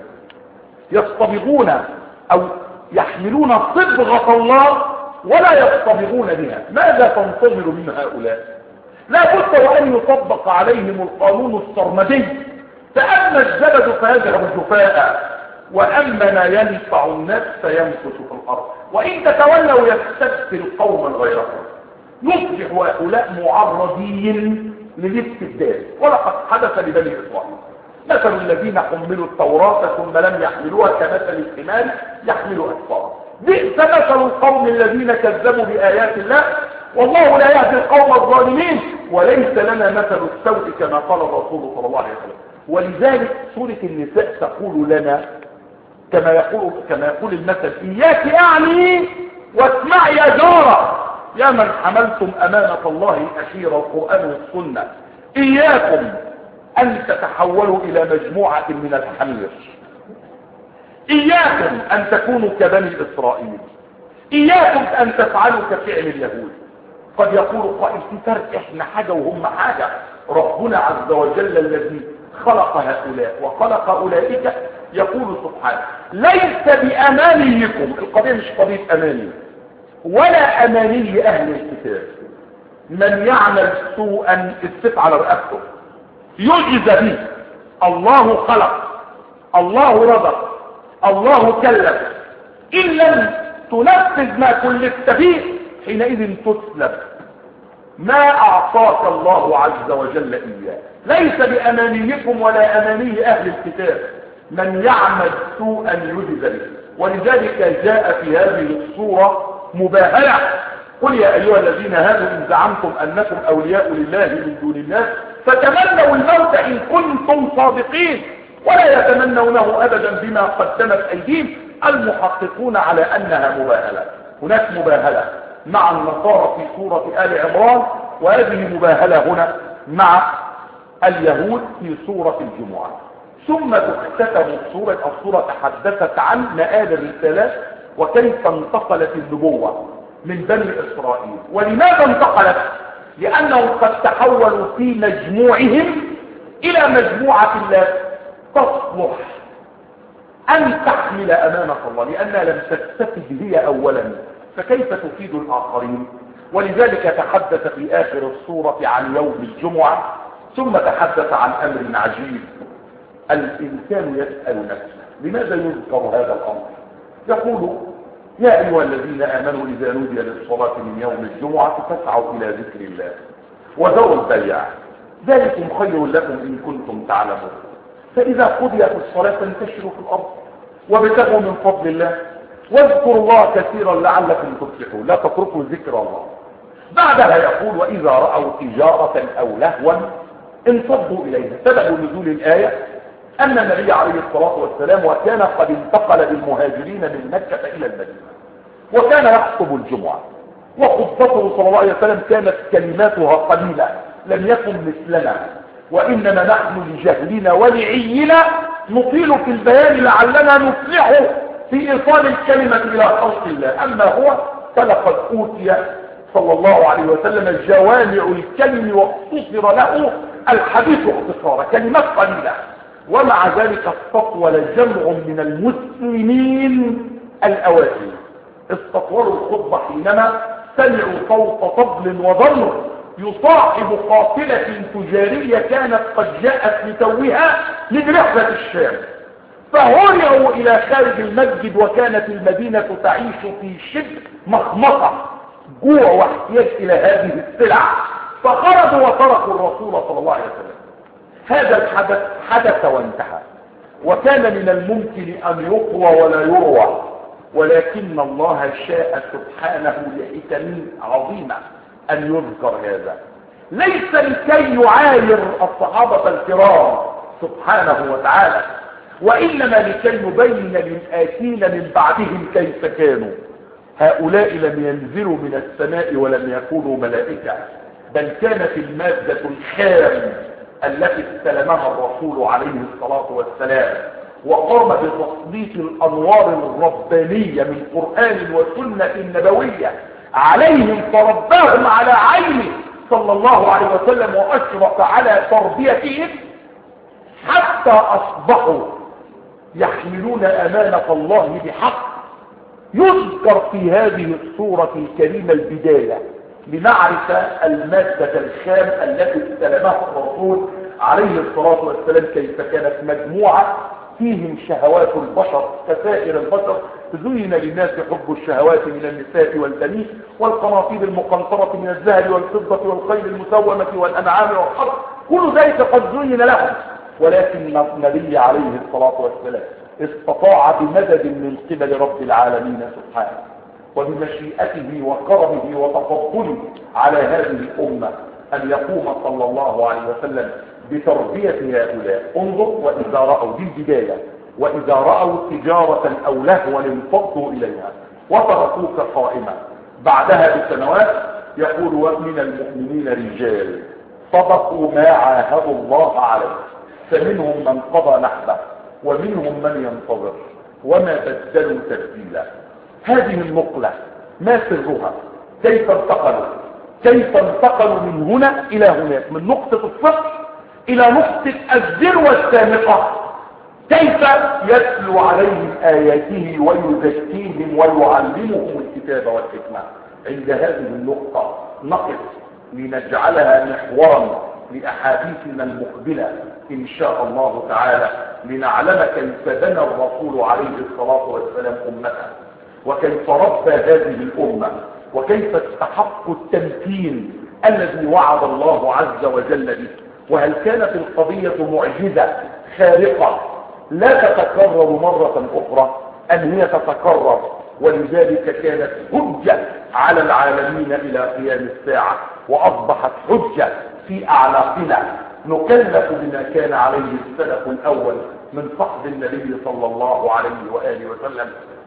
يصطبغون أو يحملون صبغة الله ولا يصطبغون بها. ماذا تنتظر من هؤلاء؟ لا بد وأن يطبق عليهم القانون الصرمدي، فأما الزبد فيذهب جفاء وأما ما ينفع الناس فيمكث في الأرض وإن تتولوا يستبدل قوما غيركم. يصبح هؤلاء معرضين للاستبداد، ولقد حدث لبني إسرائيل. مثل الذين حملوا التوراة ثم لم يحملوها كمثل الحمار يحمل أسفارا. بئس مثل القوم الذين كذبوا بآيات الله والله لا يهدي القوم الظالمين وليس لنا مثل السوء كما قال الرسول صلى الله عليه وسلم. ولذلك سورة النساء تقول لنا كما يقول كما يقول المثل إياك أعني واسمعي يا جارة يا من حملتم أمانة الله أشير القرآن والسنة، إياكم أن تتحولوا إلى مجموعة من الحمير، إياكم أن تكونوا كبني إسرائيل، إياكم أن تفعلوا كفعل اليهود. قد يقول قائل في فرق، إحنا حاجة وهم حاجة. ربنا عز وجل الذي خلق هؤلاء وخلق أولئك يقول سبحانه ليس بأمانيكم، القضية مش قضية أماني ولا أماني أهل الكتاب، من يعمل سوءا السف على رأسه يجزى به. الله خلق، الله رزق، الله كلف، إن لم تنفذ ما كلفت به حينئذ تسلب ما أعطاك الله عز وجل إياه. ليس بأمانيكم ولا أماني أهل الكتاب، من يعمل سوءا يجزى به. ولذلك جاء في هذه الصورة مباهلة، قل يا أيها الذين هادوا إن زعمتم أنكم أولياء لله من دون الناس فتمنوا الموت إن كنتم صادقين ولا يتمنونه أبدا بما قدمت أيديهم. المحققون على أنها مباهلة. هناك مباهلة مع النصارى في سورة آل عمران، وهذه مباهلة هنا مع اليهود في سورة الجمعة. ثم تختتم السورة. السورة تحدثت عن مآل الرسالات وكيف انتقلت النبوة من بني إسرائيل. ولماذا انتقلت؟ لأنهم قد تحولوا في مجموعهم إلى مجموعة لا تصلح أن تحمل أمانة الله، لأنها لم تستفد هي أولا، فكيف تفيد الآخرين؟ ولذلك تحدث في آخر السورة عن يوم الجمعة، ثم تحدث عن أمر عجيب. الإنسان يسأل نفسه لماذا يذكر هذا الأمر؟ يقول يا أيها الذين آمنوا إذا نودي للصلاة من يوم الجمعة فاسعوا إلى ذكر الله وذروا البيع ذلكم خير لكم إن كنتم تعلمون. فإذا قضيت الصلاة فانتشروا في الأرض وابتغوا من فضل الله واذكروا الله كثيرا لعلكم تفلحون. لا تتركوا ذكر الله. بعدها يقول وإذا رأوا تجارة أو لهوا انفضوا إليها. سبب نزول الآية أن النبي عليه الصلاة والسلام وكان قد انتقل بالمهاجرين من مكة إلى المدينة وكان يخطب الجمعة وخطبته صلى الله عليه وسلم كانت كلماتها قليلة لم يكن مثلنا وإنما نحن لجهلنا ولعينا نطيل في البيان لعلنا نفلح في إيصال الكلمة إلى خلق الله. أما هو فلقد أوتي صلى الله عليه وسلم جوامع الكلم واختصر له الحديث اختصارا كلمات قليلة. ومع ذلك استطول جمع من المسلمين الأوائل استطولوا الخطبة حينما سمعوا صوت طبل وضمر يصاحب قافلة تجارية كانت قد جاءت لتوها من رحلة الشام فهرعوا إلى خارج المسجد وكانت المدينة تعيش في شبه مخمصة جوع واحتياج إلى هذه السلع فخرجوا وتركوا الرسول صلى الله عليه وسلم. هذا الحدث حدث وانتهى وكان من الممكن أن يطوى ولا يروى ولكن الله شاء سبحانه لحكم عظيمة أن يذكر هذا ليس لكي يعاير الصحابة الكرام سبحانه وتعالى وإنما لكي يبين للآتين من بعدهم كيف كانوا. هؤلاء لم ينزلوا من السماء ولم يكونوا ملائكة بل كانت المادة الخام التي استلمها الرسول عليه الصلاة والسلام وقام بتسليط الأنوار الربانية من قرآن وسنة نبوية عليهم فرباهم على عينه صلى الله عليه وسلم وأشرف على تربيتهم حتى أصبحوا يحملون أمانة الله بحق. يذكر في هذه السورة الكريمة البداية لنعرف المادة الخام التي استلمها الرسول عليه الصلاة والسلام كيف كانت مجموعة فيهم شهوات البشر كسائر البشر زين للناس حب الشهوات من النساء والبنين والقناطير المقنطرة من الذهب والفضة والخيل المسومة والأنعام والحرث كل ذلك قد زين لهم ولكن النبي عليه الصلاة والسلام استطاع بمدد من قبل رب العالمين سبحانه وبمشيئته وكرمه وتفضله على هذه الأمة أن يقوم صلى الله عليه وسلم بتربية هؤلاء. انظر وإذا رأوا دي البداية وإذا رأوا تجارة أو لهوا انفضوا إليها وتركوك قائمة. بعدها بسنوات يقول ومن المؤمنين رجال صدقوا ما عاهدوا الله عليه فمنهم من قضى نحبه ومنهم من ينتظر وما بدلوا تبديلا. هذه النقلة ما سرها؟ كيف انتقلوا كيف انتقلوا من هنا إلى هناك من نقطة الصفر إلى نقطة الذروة السامقة كيف يتلو عليهم آياته ويزكيهم ويعلمهم الكتاب والحكمة. عند هذه النقطة نقف لنجعلها محورا لأحاديثنا المقبلة إن شاء الله تعالى لنعلم كيف بنى الرسول عليه الصلاة والسلام أمته وكيف ربى هذه الأمة وكيف استحقوا التمكين الذي وعد الله عز وجل به. وهل كانت القضية معجزة خارقة لا تتكرر مرة أخرى أم هي تتكرر ولذلك كانت حجة على العالمين إلى قيام الساعة وأصبحت حجة في أعناقنا نكلف بما كان عليه السلف الأول من صحب النبي صلى الله عليه وآله وسلم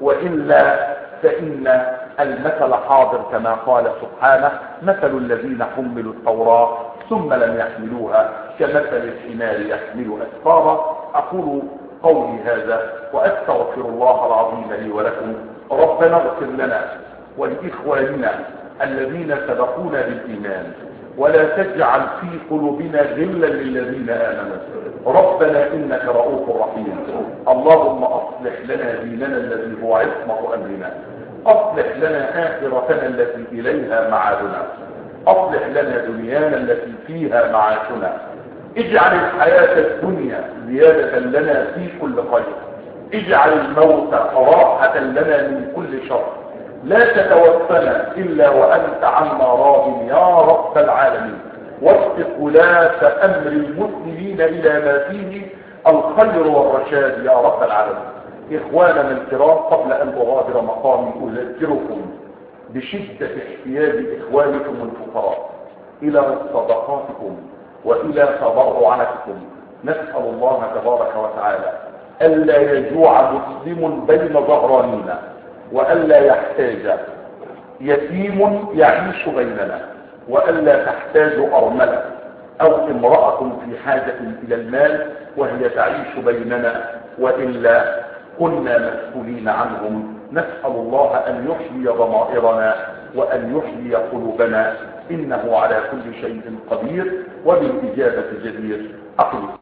وإلا فإن المثل حاضر كما قال سبحانه مثل الذين حملوا التوراة ثم لم يحملوها كمثل الحمار يحمل أسفارا. أقول قولي هذا وأستغفر الله العظيم لي ولكم. ربنا اغفر لنا ولإخواننا الذين سبقونا بالإيمان ولا تجعل في قلوبنا غلا للذين آمنوا ربنا إنك رؤوف رحيم. اللهم أصلح لنا ديننا الذي هو عصمة أمرنا أصلح لنا آخرتنا التي إليها معادنا أصلح لنا دنيانا التي فيها معاشنا اجعل الحياة الدنيا زيادة لنا في كل خير اجعل الموت راحة لنا من كل شر، لا تتوفنا إلا وأنت عنا راض يا رب العالمين، واسق ولاة أمر المسلمين إلى ما فيه الخير والرشاد يا رب العالمين. إخواننا الكرام، قبل أن أغادر مقامي أذكركم بشدة احتياج إخوانكم الفقراء إلى صدقاتكم وإلى تبرعاتكم. نسأل الله تبارك وتعالى ألا يجوع مسلم بين ظهرانينا، وألا يحتاج يتيم يعيش بيننا، وألا تحتاج أرملة أو امرأة في حاجة إلى المال وهي تعيش بيننا، وإلا كنا مسؤولين عنهم. نسأل الله أن يحيي ضمائرنا وأن يحيي قلوبنا، إنه على كل شيء قدير وبالإجابة جدير. أقل